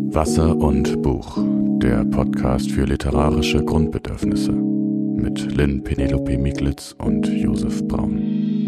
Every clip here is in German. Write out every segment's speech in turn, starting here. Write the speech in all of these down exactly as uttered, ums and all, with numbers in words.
Wasser und Buch, der Podcast für literarische Grundbedürfnisse mit Lynn Penelope Miglitz und Josef Braun.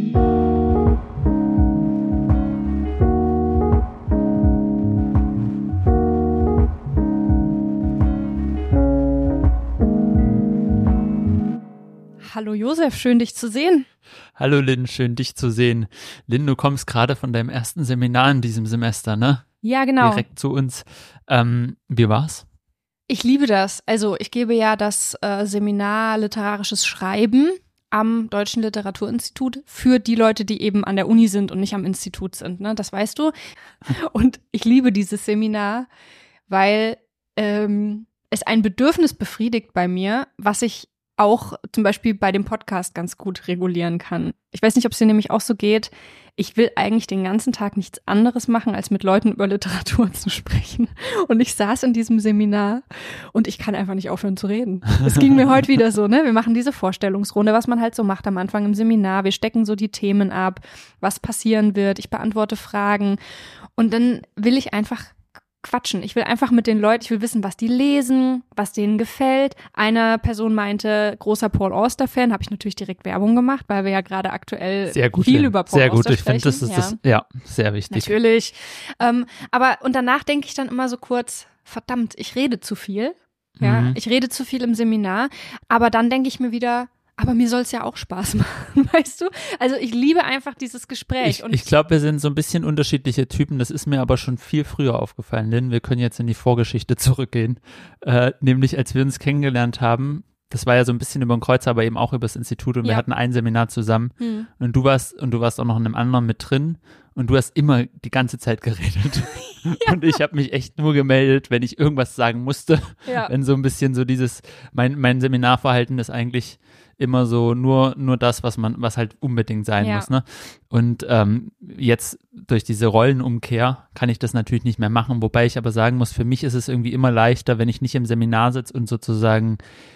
Hallo Josef, schön dich zu sehen. Hallo Lynn, schön dich zu sehen. Lynn, du kommst gerade von deinem ersten Seminar in diesem Semester, ne? Ja, genau. Direkt zu uns. Ähm, wie war's? Ich liebe das. Also ich gebe ja das äh, Seminar Literarisches Schreiben am Deutschen Literaturinstitut für die Leute, die eben an der Uni sind und nicht am Institut sind, ne? Das weißt du. Und ich liebe dieses Seminar, weil ähm, es ein Bedürfnis befriedigt bei mir, was ich auch zum Beispiel bei dem Podcast ganz gut regulieren kann. Ich weiß nicht, ob es dir nämlich auch so geht. Ich will eigentlich den ganzen Tag nichts anderes machen, als mit Leuten über Literatur zu sprechen. Und ich saß in diesem Seminar und ich kann einfach nicht aufhören zu reden. Es ging mir heute wieder so, ne? Wir machen diese Vorstellungsrunde, was man halt so macht am Anfang im Seminar. Wir stecken so die Themen ab, was passieren wird. Ich beantworte Fragen. Und dann will ich einfach quatschen. Ich will einfach mit den Leuten, ich will wissen, was die lesen, was denen gefällt. Eine Person meinte, großer Paul Auster-Fan, habe ich natürlich direkt Werbung gemacht, weil wir ja gerade aktuell sehr gut, viel Lynn. über Paul sehr Auster gut. sprechen. Ich finde, das ist ja. das, ja, sehr wichtig. Natürlich. Ähm, aber und danach denke ich dann immer so kurz, verdammt, ich rede zu viel. Ja, Mhm. ich rede zu viel im Seminar. Aber dann denke ich mir wieder, aber mir soll es ja auch Spaß machen, weißt du? Also ich liebe einfach dieses Gespräch. Ich, und ich glaube, wir sind so ein bisschen unterschiedliche Typen. Das ist mir aber schon viel früher aufgefallen, Lynn. Wir können jetzt in die Vorgeschichte zurückgehen. Äh, nämlich, als wir uns kennengelernt haben, das war ja so ein bisschen über den Kreuz, aber eben auch über das Institut und Ja. wir hatten ein Seminar zusammen Hm. und du warst und du warst auch noch in einem anderen mit drin und du hast immer die ganze Zeit geredet. Ja. Und ich habe mich echt nur gemeldet, wenn ich irgendwas sagen musste. Ja. Wenn so ein bisschen so dieses, mein, mein Seminarverhalten ist eigentlich immer so nur, nur das, was man, was halt unbedingt sein Ja. muss, ne? Und ähm, jetzt durch diese Rollenumkehr kann ich das natürlich nicht mehr machen, wobei ich aber sagen muss, für mich ist es irgendwie immer leichter, wenn ich nicht im Seminar sitze und sozusagen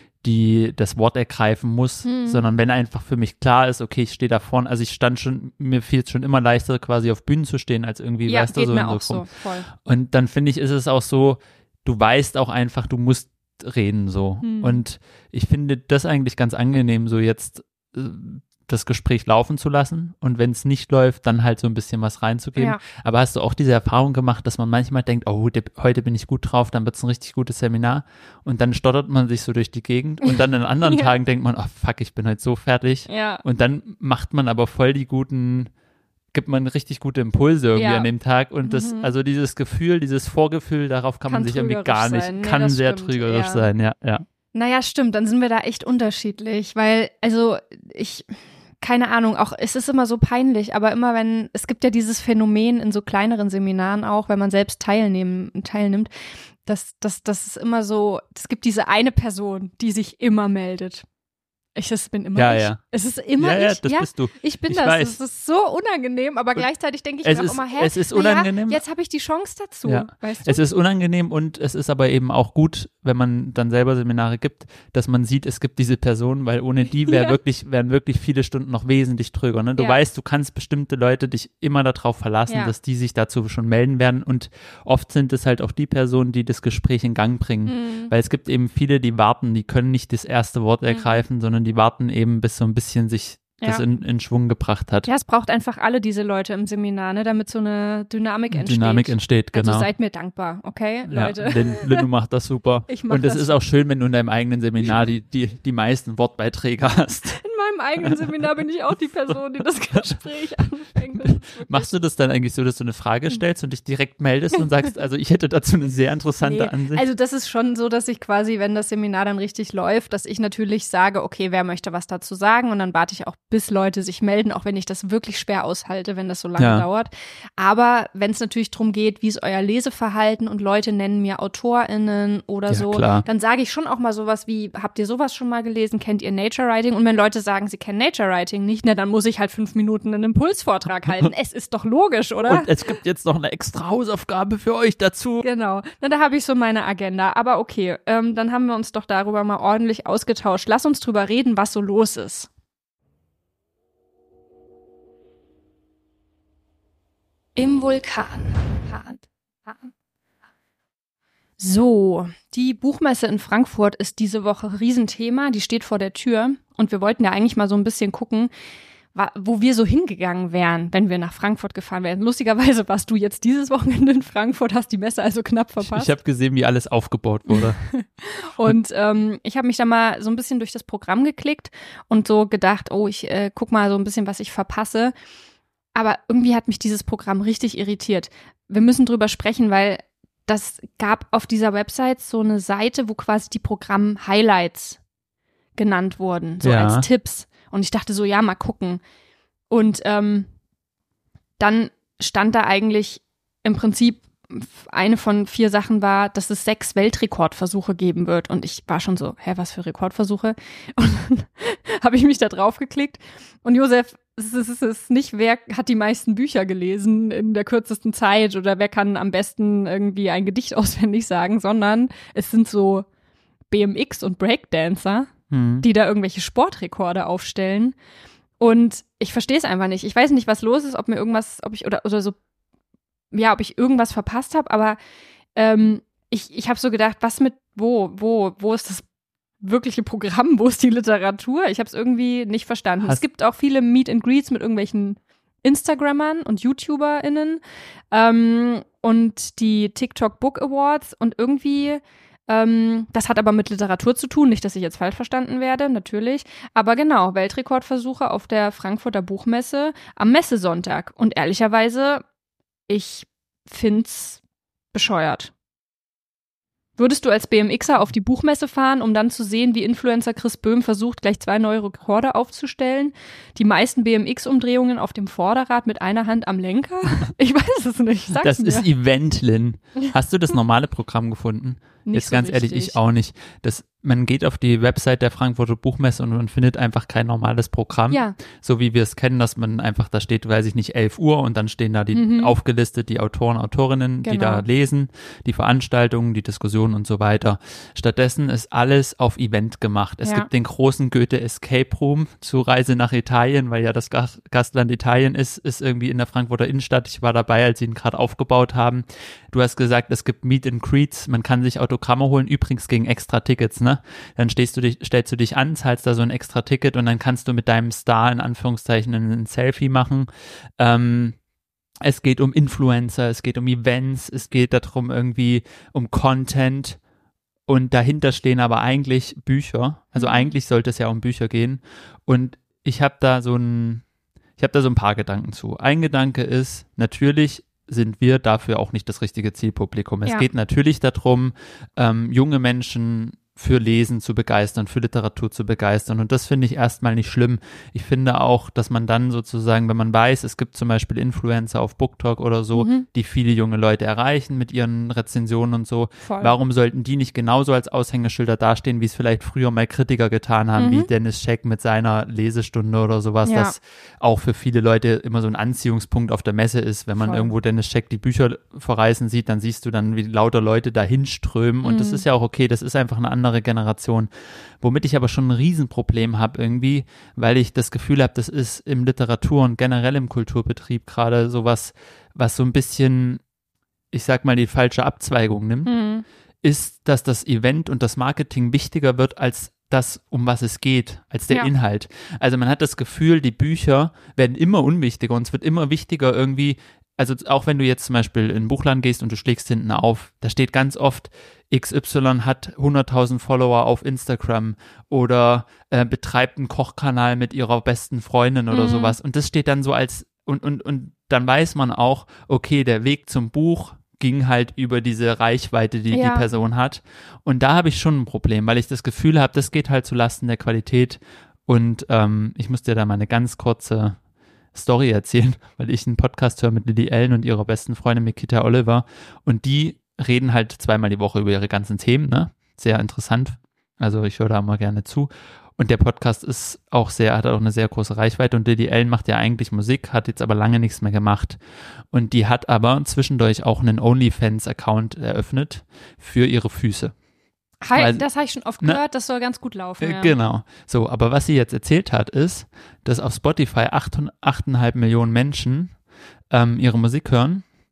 die das Wort ergreifen muss, Hm. sondern wenn einfach für mich klar ist, okay, ich stehe da vorne, also ich stand schon, mir fiel es schon immer leichter, quasi auf Bühnen zu stehen, als irgendwie, Ja, weißt du, geht so mir in auch so so, voll. Und dann finde ich, ist es auch so, du weißt auch einfach, du musst reden so. Hm. Und ich finde das eigentlich ganz angenehm, so jetzt äh, das Gespräch laufen zu lassen und wenn es nicht läuft, dann halt so ein bisschen was reinzugeben. Ja. Aber hast du auch diese Erfahrung gemacht, dass man manchmal denkt, oh, de- heute bin ich gut drauf, dann wird es ein richtig gutes Seminar und dann stottert man sich so durch die Gegend und dann an anderen Ja. Tagen denkt man, oh fuck, ich bin heute so fertig. Ja. Und dann macht man aber voll die guten, gibt man richtig gute Impulse irgendwie Ja. an dem Tag und das, Mhm. also dieses Gefühl, dieses Vorgefühl, darauf kann, Kann man sich irgendwie trügerisch gar nicht, sein. Nee, kann das sehr stimmt, trügerisch ja. sein, ja, ja. Naja, stimmt, dann sind wir da echt unterschiedlich, weil, also ich, keine Ahnung, auch es ist immer so peinlich, aber immer wenn, es gibt ja dieses Phänomen in so kleineren Seminaren auch, wenn man selbst teilnehmen, teilnimmt, dass das, das ist immer so, es gibt diese eine Person, die sich immer meldet. Ich, das bin immer Ja, ich. ja. Es ist immer Ja, ja, ich. das ja, bist du. ich bin Ich das. weiß. Das ist so unangenehm, aber gleichzeitig denke ich es mir ist- auch immer, hä? es ist na ja, unangenehm. jetzt habe ich die Chance dazu, Ja. weißt du? Es ist unangenehm und es ist aber eben auch gut, wenn man dann selber Seminare gibt, dass man sieht, es gibt diese Person, weil ohne die wär Ja. wirklich, wären wirklich viele Stunden noch wesentlich tröger. Ne? Du Ja. weißt, du kannst bestimmte Leute dich immer darauf verlassen, Ja. dass die sich dazu schon melden werden und oft sind es halt auch die Personen, die das Gespräch in Gang bringen. Mhm. Weil es gibt eben viele, die warten, die können nicht das erste Wort ergreifen, sondern die warten eben, bis so ein bisschen sich das Ja. in, in Schwung gebracht hat. Ja, es braucht einfach alle diese Leute im Seminar, ne, damit so eine Dynamik entsteht. Dynamik entsteht, genau. Also seid mir dankbar, okay, Ja, Leute? Lynn, Lynn, du machst das super. Ich mach und es das. ist auch schön, wenn du in deinem eigenen Seminar die, die, die meisten Wortbeiträge hast. In meinem eigenen Seminar bin ich auch die Person, die das Gespräch anfängt. Das ist wirklich- Machst du das dann eigentlich so, dass du eine Frage stellst und dich direkt meldest und sagst, also ich hätte dazu eine sehr interessante Nee, Ansicht? also das ist schon so, dass ich quasi, wenn das Seminar dann richtig läuft, dass ich natürlich sage, okay, wer möchte was dazu sagen und dann warte ich auch, bis Leute sich melden, auch wenn ich das wirklich schwer aushalte, wenn das so lange Ja. dauert. Aber wenn es natürlich darum geht, wie ist euer Leseverhalten und Leute nennen mir AutorInnen oder Ja, so, klar. dann sage ich schon auch mal sowas wie, habt ihr sowas schon mal gelesen? Kennt ihr Nature Writing? Und wenn Leute sagen, sie kennen Nature Writing nicht, na, dann muss ich halt fünf Minuten einen Impulsvortrag halten. Es ist doch logisch, oder? Und es gibt jetzt noch eine extra Hausaufgabe für euch dazu. Genau, na, da habe ich so meine Agenda. Aber okay, ähm, dann haben wir uns doch darüber mal ordentlich ausgetauscht. Lass uns drüber reden, was so los ist. Im Vulkan. So, die Buchmesse in Frankfurt ist diese Woche Riesenthema, die steht vor der Tür und wir wollten ja eigentlich mal so ein bisschen gucken, wo wir so hingegangen wären, wenn wir nach Frankfurt gefahren wären. Lustigerweise warst du jetzt dieses Wochenende in Frankfurt, hast die Messe also knapp verpasst. Ich habe gesehen, wie alles aufgebaut wurde. Und ähm, ich habe mich da mal so ein bisschen durch das Programm geklickt und so gedacht, oh, ich äh, guck mal so ein bisschen, was ich verpasse. Aber irgendwie hat mich dieses Programm richtig irritiert. Wir müssen drüber sprechen, weil das gab auf dieser Website so eine Seite, wo quasi die Programm-Highlights genannt wurden, so ja. als Tipps. Und ich dachte so, ja, mal gucken. Und ähm, dann stand da eigentlich im Prinzip, eine von vier Sachen war, dass es sechs Weltrekordversuche geben wird. Und ich war schon so, hä, was für Rekordversuche? Und dann habe ich mich da drauf geklickt. Und Josef, es ist, es ist nicht, wer hat die meisten Bücher gelesen in der kürzesten Zeit oder wer kann am besten irgendwie ein Gedicht auswendig sagen, sondern es sind so B M X und Breakdancer, hm. die da irgendwelche Sportrekorde aufstellen. Und ich verstehe es einfach nicht. Ich weiß nicht, was los ist, ob mir irgendwas, ob ich oder, oder so, ja, ob ich irgendwas verpasst habe, aber ähm, ich, ich habe so gedacht, was mit, wo, wo, wo ist das wirkliche Programm, wo ist die Literatur? Ich habe es irgendwie nicht verstanden. Hast es gibt auch viele Meet and Greets mit irgendwelchen Instagrammern und YouTuberInnen ähm, und die TikTok Book Awards und irgendwie, ähm, das hat aber mit Literatur zu tun, nicht, dass ich jetzt falsch verstanden werde, natürlich, aber genau, Weltrekordversuche auf der Frankfurter Buchmesse am Messesonntag und ehrlicherweise, ich find's bescheuert. Würdest du als B M Xer auf die Buchmesse fahren, um dann zu sehen, wie Influencer Chris Böhm versucht, gleich zwei neue Rekorde aufzustellen? Die meisten B M X-Umdrehungen auf dem Vorderrad mit einer Hand am Lenker? Ich weiß es nicht, sag's Das mir. ist Event, Lynn. Hast du das normale Programm gefunden? Nicht Jetzt so ganz richtig. ehrlich, ich auch nicht. Das, man geht auf die Website der Frankfurter Buchmesse und man findet einfach kein normales Programm. Ja. So wie wir es kennen, dass man einfach, da steht, weiß ich nicht, elf Uhr und dann stehen da die Mhm. aufgelistet, die Autoren, Autorinnen, die Genau. da lesen, die Veranstaltungen, die Diskussionen und so weiter. Stattdessen ist alles auf Event gemacht. Es Ja. gibt den großen Goethe Escape Room zur Reise nach Italien, weil ja das Gast- Gastland Italien ist, ist irgendwie in der Frankfurter Innenstadt. Ich war dabei, als sie ihn gerade aufgebaut haben. Du hast gesagt, es gibt Meet and Greets, man kann sich Autogramme holen, übrigens gegen extra Tickets, ne? Dann stehst du dich, stellst du dich an, zahlst da so ein extra Ticket und dann kannst du mit deinem Star in Anführungszeichen ein Selfie machen. Ähm, es geht um Influencer, es geht um Events, es geht darum irgendwie um Content und dahinter stehen aber eigentlich Bücher. Also eigentlich sollte es ja um Bücher gehen und ich habe da so ein, ich habe da so ein paar Gedanken zu. Ein Gedanke ist, natürlich sind wir dafür auch nicht das richtige Zielpublikum. Es Ja. geht natürlich darum, ähm, junge Menschen für Lesen zu begeistern, für Literatur zu begeistern. Und das finde ich erstmal nicht schlimm. Ich finde auch, dass man dann sozusagen, wenn man weiß, es gibt zum Beispiel Influencer auf BookTok oder so, Mhm. die viele junge Leute erreichen mit ihren Rezensionen und so. Voll. Warum sollten die nicht genauso als Aushängeschilder dastehen, wie es vielleicht früher mal Kritiker getan haben, Mhm. wie Dennis Scheck mit seiner Lesestunde oder sowas, Ja. das auch für viele Leute immer so ein Anziehungspunkt auf der Messe ist. Wenn man Voll. irgendwo Dennis Scheck die Bücher verreisen sieht, dann siehst du dann, wie lauter Leute dahin strömen und Mhm. das ist ja auch okay, das ist einfach eine andere Generation. Womit ich aber schon ein Riesenproblem habe irgendwie, weil ich das Gefühl habe, das ist im Literatur- und generell im Kulturbetrieb gerade sowas, was so ein bisschen, ich sag mal, die falsche Abzweigung nimmt, Mhm. ist, dass das Event und das Marketing wichtiger wird als das, um was es geht, als der Ja. Inhalt. Also man hat das Gefühl, die Bücher werden immer unwichtiger und es wird immer wichtiger irgendwie, also auch wenn du jetzt zum Beispiel in den Buchladen gehst und du schlägst hinten auf, da steht ganz oft, X Y hat hunderttausend Follower auf Instagram oder äh, betreibt einen Kochkanal mit ihrer besten Freundin oder Mhm. sowas. Und das steht dann so als, und, und, und dann weiß man auch, okay, der Weg zum Buch ging halt über diese Reichweite, die Ja. die Person hat. Und da habe ich schon ein Problem, weil ich das Gefühl habe, das geht halt zulasten der Qualität. Und ähm, ich muss dir da mal eine ganz kurze Story erzählen, weil ich einen Podcast höre mit Lily Allen und ihrer besten Freundin Mikita Oliver und die reden halt zweimal die Woche über ihre ganzen Themen, ne? Sehr interessant. Also ich höre da mal gerne zu. Und der Podcast ist auch sehr, hat auch eine sehr große Reichweite und Lily Allen macht ja eigentlich Musik, hat jetzt aber lange nichts mehr gemacht. Und die hat aber zwischendurch auch einen OnlyFans-Account eröffnet für ihre Füße. Hi, Weil- das habe ich schon oft Ne? gehört, das soll ganz gut laufen. Äh, Ja. Genau. So, aber was sie jetzt erzählt hat, ist, dass auf Spotify acht Komma fünf Millionen Menschen ähm, ihre Musik hören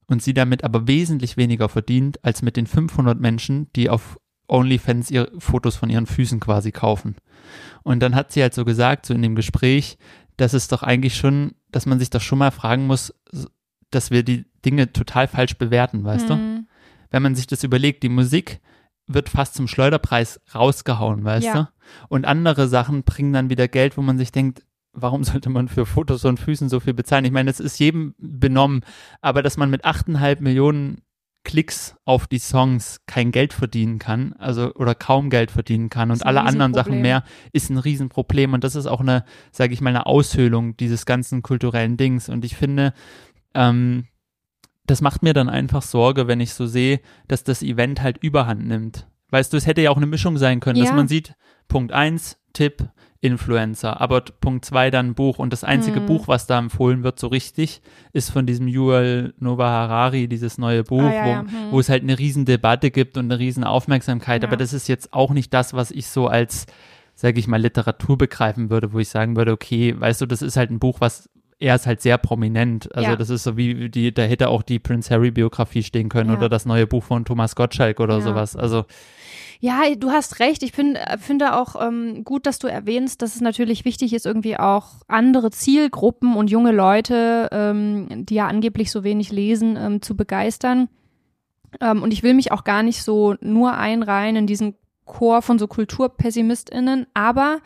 und sie damit aber wesentlich weniger verdient als mit den fünfhundert Menschen, die auf OnlyFans ihr Fotos von ihren Füßen quasi kaufen. Und dann hat sie halt so gesagt, so in dem Gespräch, dass es doch eigentlich schon, dass man sich doch schon mal fragen muss, dass wir die Dinge total falsch bewerten, weißt mhm. du? Wenn man sich das überlegt, die Musik wird fast zum Schleuderpreis rausgehauen, weißt ja. du? Und andere Sachen bringen dann wieder Geld, wo man sich denkt, warum sollte man für Fotos von Füßen so viel bezahlen? Ich meine, das ist jedem benommen, aber dass man mit acht Komma fünf Millionen Klicks auf die Songs kein Geld verdienen kann, also oder kaum Geld verdienen kann und alle anderen Sachen mehr, ist ein Riesenproblem und das ist auch eine, sage ich mal, eine Aushöhlung dieses ganzen kulturellen Dings und ich finde, ähm, das macht mir dann einfach Sorge, wenn ich so sehe, dass das Event halt Überhand nimmt. Weißt du, es hätte ja auch eine Mischung sein können, ja. dass man sieht, Punkt eins, Tipp, Influencer, aber Punkt zwei dann Buch und das einzige mhm. Buch, was da empfohlen wird, so richtig, ist von diesem Yuval Noah Harari, dieses neue Buch, ah, ja, wo, ja. Mhm. wo es halt eine riesen Debatte gibt und eine riesen Aufmerksamkeit, ja. aber das ist jetzt auch nicht das, was ich so als, sage ich mal, Literatur begreifen würde, wo ich sagen würde, okay, weißt du, das ist halt ein Buch, was er ist halt sehr prominent, also ja. das ist so wie, die, da hätte auch die Prince Harry Biografie stehen können ja. oder das neue Buch von Thomas Gottschalk oder ja. sowas, also ja, du hast recht. Ich find, finde auch ähm, gut, dass du erwähnst, dass es natürlich wichtig ist, irgendwie auch andere Zielgruppen und junge Leute, ähm, die ja angeblich so wenig lesen, ähm, zu begeistern. Ähm, und ich will mich auch gar nicht so nur einreihen in diesen Chor von so KulturpessimistInnen, aber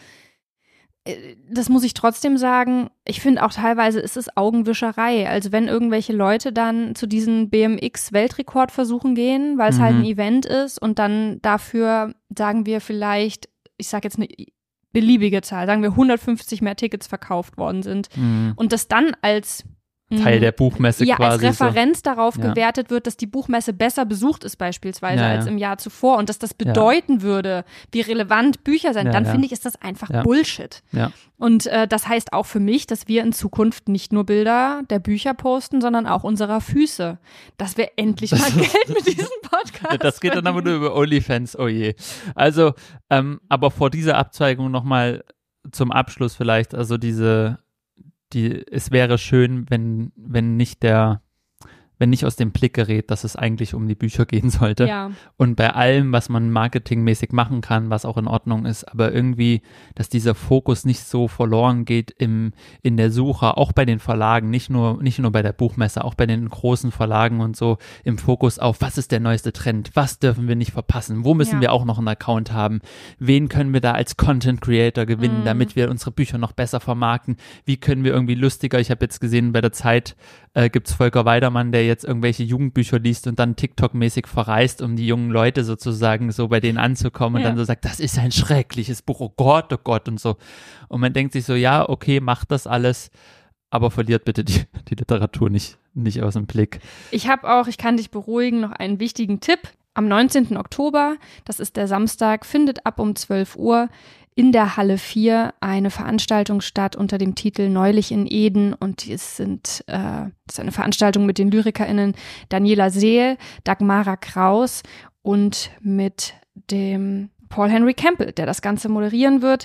das muss ich trotzdem sagen, ich finde auch teilweise ist es Augenwischerei. Also wenn irgendwelche Leute dann zu diesen B M X-Weltrekordversuchen gehen, weil es mhm. halt ein Event ist und dann dafür, sagen wir vielleicht, ich sage jetzt eine beliebige Zahl, sagen wir hundertfünfzig mehr Tickets verkauft worden sind mhm. und das dann als Teil der Buchmesse ja, quasi. als Referenz so. darauf ja. gewertet wird, dass die Buchmesse besser besucht ist beispielsweise ja, als ja. im Jahr zuvor und dass das bedeuten ja. würde, wie relevant Bücher sind, ja, dann ja. finde ich, ist das einfach ja. Bullshit. Ja. Und äh, das heißt auch für mich, dass wir in Zukunft nicht nur Bilder der Bücher posten, sondern auch unserer Füße. Dass wir endlich mal Geld mit diesem Podcast Das geht verdienen. dann aber nur über OnlyFans, oh je. Also, ähm, aber vor dieser Abzweigung nochmal zum Abschluss vielleicht, also diese Die, es wäre schön, wenn, wenn nicht der, wenn nicht aus dem Blick gerät, dass es eigentlich um die Bücher gehen sollte. Ja. Und bei allem, was man marketingmäßig machen kann, was auch in Ordnung ist, aber irgendwie, dass dieser Fokus nicht so verloren geht im, in der Suche, auch bei den Verlagen, nicht nur, nicht nur bei der Buchmesse, auch bei den großen Verlagen und so, im Fokus auf, was ist der neueste Trend, was dürfen wir nicht verpassen, wo müssen ja. wir auch noch einen Account haben, wen können wir da als Content Creator gewinnen, mhm. damit wir unsere Bücher noch besser vermarkten, wie können wir irgendwie lustiger, ich habe jetzt gesehen, bei der Zeit äh, gibt es Volker Weidermann, der jetzt irgendwelche Jugendbücher liest und dann TikTok-mäßig verreist, um die jungen Leute sozusagen so bei denen anzukommen und ja. dann so sagt, das ist ein schreckliches Buch, oh Gott, oh Gott und so. Und man denkt sich so, ja, okay, macht das alles, aber verliert bitte die, die Literatur nicht, nicht aus dem Blick. Ich habe auch, ich kann dich beruhigen, noch einen wichtigen Tipp. Am neunzehnten Oktober, das ist der Samstag, findet ab um zwölf Uhr in der Halle vier eine Veranstaltung statt unter dem Titel Neulich in Eden und es sind äh, das ist eine Veranstaltung mit den LyrikerInnen Daniela Seel, Dagmara Kraus und mit dem Paul Henry Campbell, der das Ganze moderieren wird.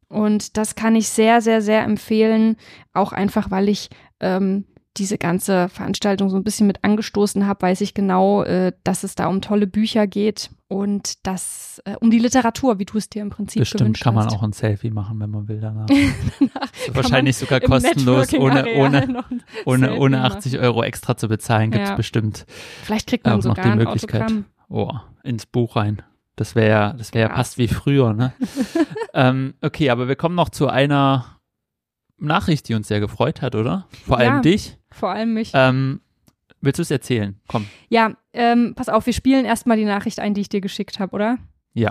Und das kann ich sehr, sehr, sehr empfehlen, auch einfach, weil ich ähm, diese ganze Veranstaltung so ein bisschen mit angestoßen habe, weiß ich genau, äh, dass es da um tolle Bücher geht und das äh, um die Literatur, wie du es dir im Prinzip Bestimmt gewünscht kann man hast. auch ein Selfie machen, wenn man will danach. danach Wahrscheinlich sogar kostenlos, ohne, ohne, ohne, ohne achtzig machen. Euro extra zu bezahlen, gibt es ja. bestimmt Vielleicht kriegt man auch sogar noch die ein Möglichkeit. Autogramm. Oh, ins Buch rein. Das wäre ja, das wäre ja fast wie früher, ne? ähm, okay, aber wir kommen noch zu einer Nachricht, die uns sehr gefreut hat, oder? Vor allem ja, dich. Vor allem mich. Ähm, willst du es erzählen? Komm. Ja, ähm, pass auf, wir spielen erstmal die Nachricht ein, die ich dir geschickt habe, oder? Ja.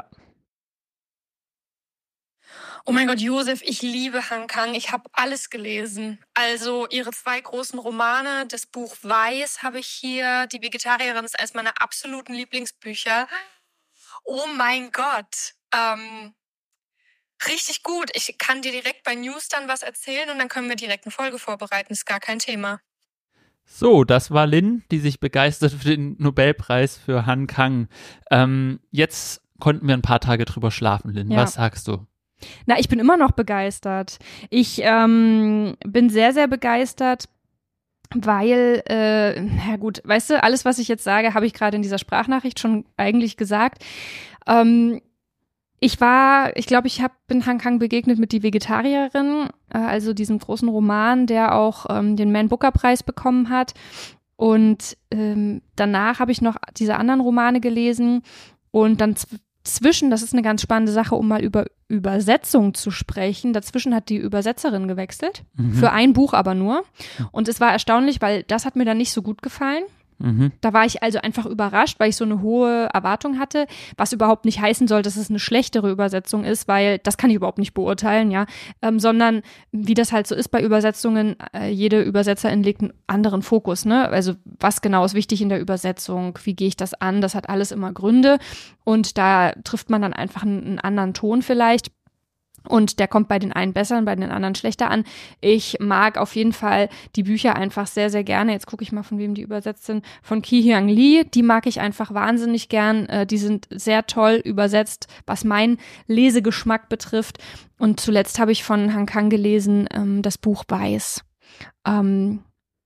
Oh mein Gott, Josef, ich liebe Han Kang. Ich habe alles gelesen. Also ihre zwei großen Romane, das Buch Weiß habe ich hier. Die Vegetarierin ist eines meiner absoluten Lieblingsbücher. Oh mein Gott. Ähm, richtig gut. Ich kann dir direkt bei News dann was erzählen und dann können wir direkt eine Folge vorbereiten. Ist gar kein Thema. So, das war Lynn, die sich begeistert für den Nobelpreis für Han Kang. Ähm, jetzt konnten wir ein paar Tage drüber schlafen, Lynn. Ja. Was sagst du? Na, ich bin immer noch begeistert. Ich ähm, bin sehr, sehr begeistert. weil, äh, na gut, weißt du, alles, was ich jetzt sage, habe ich gerade in dieser Sprachnachricht schon eigentlich gesagt. Ähm, ich war, ich glaube, ich hab, bin Han Kang begegnet mit Die Vegetarierin, äh, also diesem großen Roman, der auch ähm, den Man Booker Preis bekommen hat. Und ähm, danach habe ich noch diese anderen Romane gelesen und dann z- zwischen, das ist eine ganz spannende Sache, um mal über Übersetzung zu sprechen, dazwischen hat die Übersetzerin gewechselt, Mhm. für ein Buch aber nur. Und es war erstaunlich, weil das hat mir dann nicht so gut gefallen. Mhm. Da war ich also einfach überrascht, weil ich so eine hohe Erwartung hatte, was überhaupt nicht heißen soll, dass es eine schlechtere Übersetzung ist, weil das kann ich überhaupt nicht beurteilen, ja, ähm, sondern wie das halt so ist bei Übersetzungen, äh, jede Übersetzerin legt einen anderen Fokus, ne, also was genau ist wichtig in der Übersetzung, wie gehe ich das an, das hat alles immer Gründe und da trifft man dann einfach einen, einen anderen Ton vielleicht. Und der kommt bei den einen besser und bei den anderen schlechter an. Ich mag auf jeden Fall die Bücher einfach sehr, sehr gerne. Jetzt gucke ich mal, von wem die übersetzt sind. Von Ki Hyung Lee, die mag ich einfach wahnsinnig gern. Äh, die sind sehr toll übersetzt, was meinen Lesegeschmack betrifft. Und zuletzt habe ich von Han Kang gelesen, ähm, das Buch Weiß, ähm,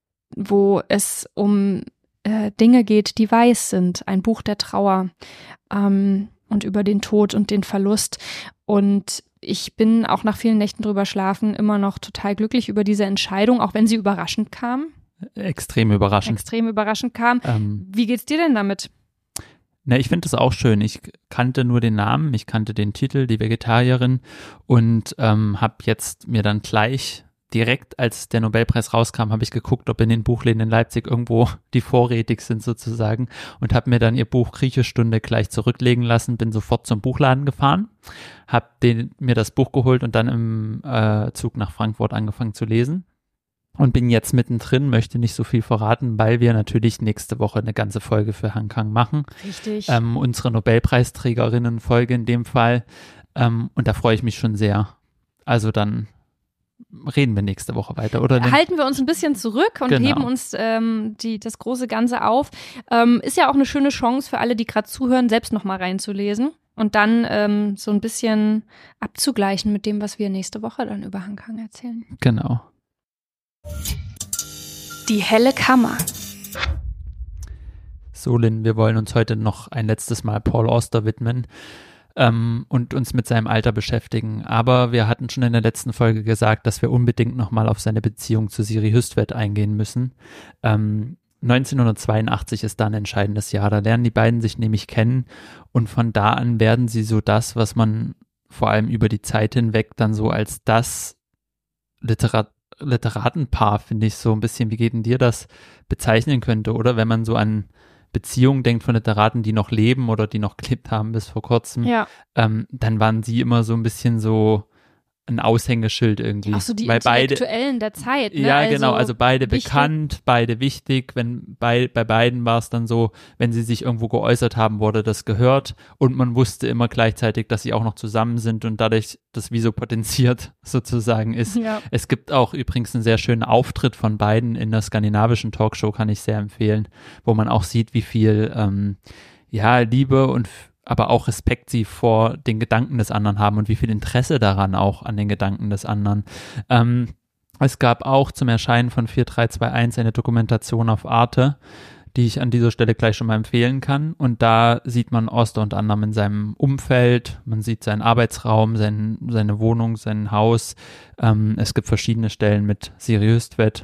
wo es um äh, Dinge geht, die weiß sind. Ein Buch der Trauer ähm, und über den Tod und den Verlust. Und ich bin auch nach vielen Nächten drüber schlafen immer noch total glücklich über diese Entscheidung, auch wenn sie überraschend kam. Extrem überraschend. Extrem überraschend kam. Ähm, Wie geht's dir denn damit? Ne, ich finde das auch schön. Ich kannte nur den Namen, ich kannte den Titel, Die Vegetarierin, und ähm, habe jetzt mir dann gleich direkt, als der Nobelpreis rauskam, habe ich geguckt, ob in den Buchläden in Leipzig irgendwo die vorrätig sind sozusagen, und habe mir dann ihr Buch Griechischstunde gleich zurücklegen lassen, bin sofort zum Buchladen gefahren, habe mir das Buch geholt und dann im äh, Zug nach Frankfurt angefangen zu lesen. Und bin jetzt mittendrin, möchte nicht so viel verraten, weil wir natürlich nächste Woche eine ganze Folge für Han Kang machen. Richtig. Ähm, unsere Nobelpreisträgerinnen-Folge in dem Fall. Ähm, und da freue ich mich schon sehr. Also dann reden wir nächste Woche weiter, oder? Halten wir uns ein bisschen zurück und Genau. heben uns ähm, die, das große Ganze auf. Ähm, ist ja auch eine schöne Chance für alle, die gerade zuhören, selbst nochmal reinzulesen und dann ähm, so ein bisschen abzugleichen mit dem, was wir nächste Woche dann über Han Kang erzählen. Genau. Die helle Kammer. So, Lynn, wir wollen uns heute noch ein letztes Mal Paul Auster widmen ähm, und uns mit seinem Alter beschäftigen. Aber wir hatten schon in der letzten Folge gesagt, dass wir unbedingt nochmal auf seine Beziehung zu Siri Hüstvedt eingehen müssen. Ähm, neunzehnhundertzweiundachtzig ist da ein entscheidendes Jahr. Da lernen die beiden sich nämlich kennen und von da an werden sie so das, was man vor allem über die Zeit hinweg dann so als das Literat Literatenpaar, finde ich, so ein bisschen, wie geht denn dir das, bezeichnen könnte, oder? Wenn man so an Beziehungen denkt von Literaten, die noch leben oder die noch gelebt haben bis vor kurzem, Ja. ähm, dann waren sie immer so ein bisschen so ein Aushängeschild irgendwie. Auch so die weil beide, Intellektuellen der Zeit. Ne? ja, also genau, also beide wichtig. bekannt, beide wichtig. Wenn bei, bei beiden war es dann so, wenn sie sich irgendwo geäußert haben, wurde das gehört und man wusste immer gleichzeitig, dass sie auch noch zusammen sind und dadurch das wie so potenziert sozusagen ist. Ja. Es gibt auch übrigens einen sehr schönen Auftritt von beiden in der skandinavischen Talkshow, kann ich sehr empfehlen, wo man auch sieht, wie viel ähm, ja, Liebe und aber auch Respekt sie vor den Gedanken des anderen haben und wie viel Interesse daran auch an den Gedanken des anderen. Ähm, es gab auch zum Erscheinen von vier drei zwei eins eine Dokumentation auf Arte, die ich an dieser Stelle gleich schon mal empfehlen kann. Und da sieht man Auster unter anderem in seinem Umfeld, man sieht seinen Arbeitsraum, sein, seine Wohnung, sein Haus. Ähm, es gibt verschiedene Stellen mit Siri Hüstvedt.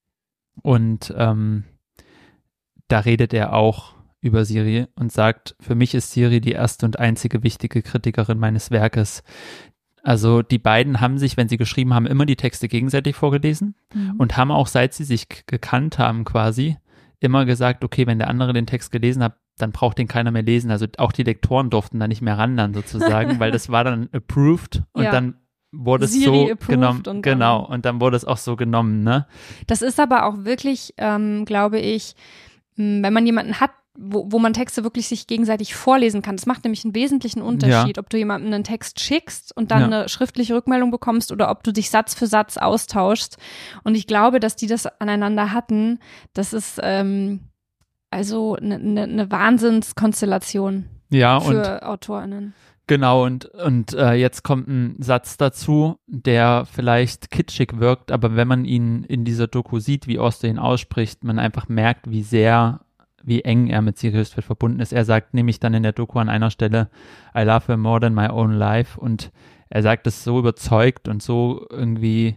Und ähm, da redet er auch über Siri und sagt, für mich ist Siri die erste und einzige wichtige Kritikerin meines Werkes. Also die beiden haben sich, wenn sie geschrieben haben, immer die Texte gegenseitig vorgelesen Mhm. und haben auch, seit sie sich k- gekannt haben quasi, immer gesagt, okay, wenn der andere den Text gelesen hat, dann braucht den keiner mehr lesen. Also auch die Lektoren durften da nicht mehr ran dann sozusagen, weil das war dann approved und Ja. dann wurde es Siri so approved genommen. und dann- Genau, und dann wurde es auch so genommen, ne? Das ist aber auch wirklich, ähm, glaube ich, mh, wenn man jemanden hat, wo, wo man Texte wirklich sich gegenseitig vorlesen kann. Das macht nämlich einen wesentlichen Unterschied, ob du jemandem einen Text schickst und dann Ja. eine schriftliche Rückmeldung bekommst oder ob du dich Satz für Satz austauschst. Und ich glaube, dass die das aneinander hatten. Das ist ähm, also eine ne, ne Wahnsinnskonstellation Ja, und für AutorInnen. Genau, und, und äh, jetzt kommt ein Satz dazu, der vielleicht kitschig wirkt, aber wenn man ihn in dieser Doku sieht, wie Oster ihn ausspricht, man einfach merkt, wie sehr, wie eng er mit Siri Hustvedt verbunden ist. Er sagt nämlich dann in der Doku an einer Stelle, I love her more than my own life, und er sagt es so überzeugt und so irgendwie,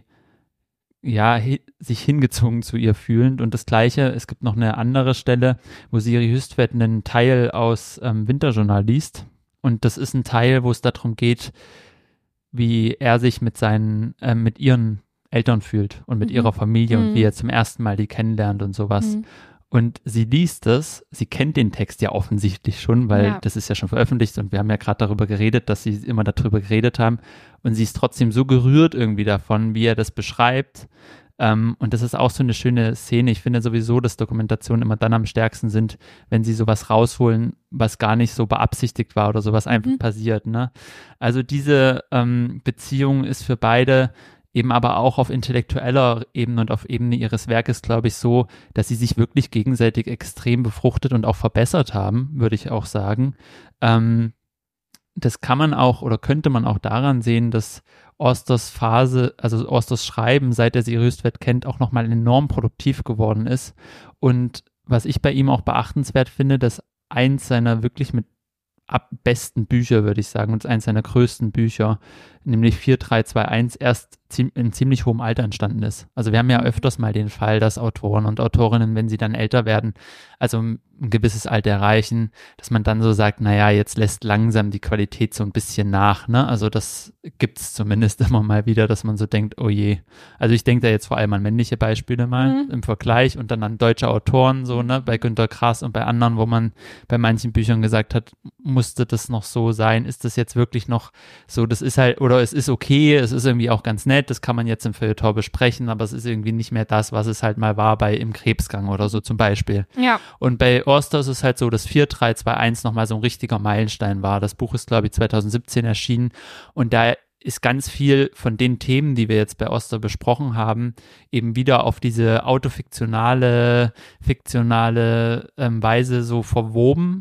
ja, hi- sich hingezogen zu ihr fühlend. Und das Gleiche, es gibt noch eine andere Stelle, wo Siri Hustvedt einen Teil aus ähm, Winterjournal liest. Und das ist ein Teil, wo es darum geht, wie er sich mit seinen, äh, mit ihren Eltern fühlt und mit Mhm. ihrer Familie und Mhm. wie er zum ersten Mal die kennenlernt und sowas. Mhm. Und sie liest es, sie kennt den Text ja offensichtlich schon, weil Ja. das ist ja schon veröffentlicht und wir haben ja gerade darüber geredet, dass sie immer darüber geredet haben, und sie ist trotzdem so gerührt irgendwie davon, wie er das beschreibt. Ähm, und das ist auch so eine schöne Szene. Ich finde sowieso, dass Dokumentationen immer dann am stärksten sind, wenn sie sowas rausholen, was gar nicht so beabsichtigt war oder sowas einfach Mhm. passiert. Ne? Also diese ähm, Beziehung ist für beide eben aber auch auf intellektueller Ebene und auf Ebene ihres Werkes, glaube ich, so, dass sie sich wirklich gegenseitig extrem befruchtet und auch verbessert haben, würde ich auch sagen. Ähm, das kann man auch oder könnte man auch daran sehen, dass Osters Phase, also Osters Schreiben, seit er Siri Hustvedt kennt, auch nochmal enorm produktiv geworden ist. Und was ich bei ihm auch beachtenswert finde, dass eins seiner wirklich mit ab besten Bücher, würde ich sagen, und eins seiner größten Bücher, nämlich vier drei zwei eins, erst ziem- in ziemlich hohem Alter entstanden ist. Also wir haben ja öfters mal den Fall, dass Autoren und Autorinnen, wenn sie dann älter werden, also ein gewisses Alter erreichen, dass man dann so sagt, naja, jetzt lässt langsam die Qualität so ein bisschen nach, ne? Also das gibt's zumindest immer mal wieder, dass man so denkt, oh je. Also ich denke da jetzt vor allem an männliche Beispiele mal Mhm. im Vergleich und dann an deutsche Autoren, so, ne, bei Günter Grass und bei anderen, wo man bei manchen Büchern gesagt hat, musste das noch so sein? Ist das jetzt wirklich noch so, das ist halt, oder es ist okay, es ist irgendwie auch ganz nett, das kann man jetzt im Feuilleton besprechen, aber es ist irgendwie nicht mehr das, was es halt mal war bei Im Krebsgang oder so zum Beispiel. Ja. Und bei Oster ist es halt so, dass vier drei zwei eins nochmal so ein richtiger Meilenstein war. Das Buch ist, glaube ich, zwanzig siebzehn erschienen und da ist ganz viel von den Themen, die wir jetzt bei Oster besprochen haben, eben wieder auf diese autofiktionale, fiktionale ähm, Weise so verwoben.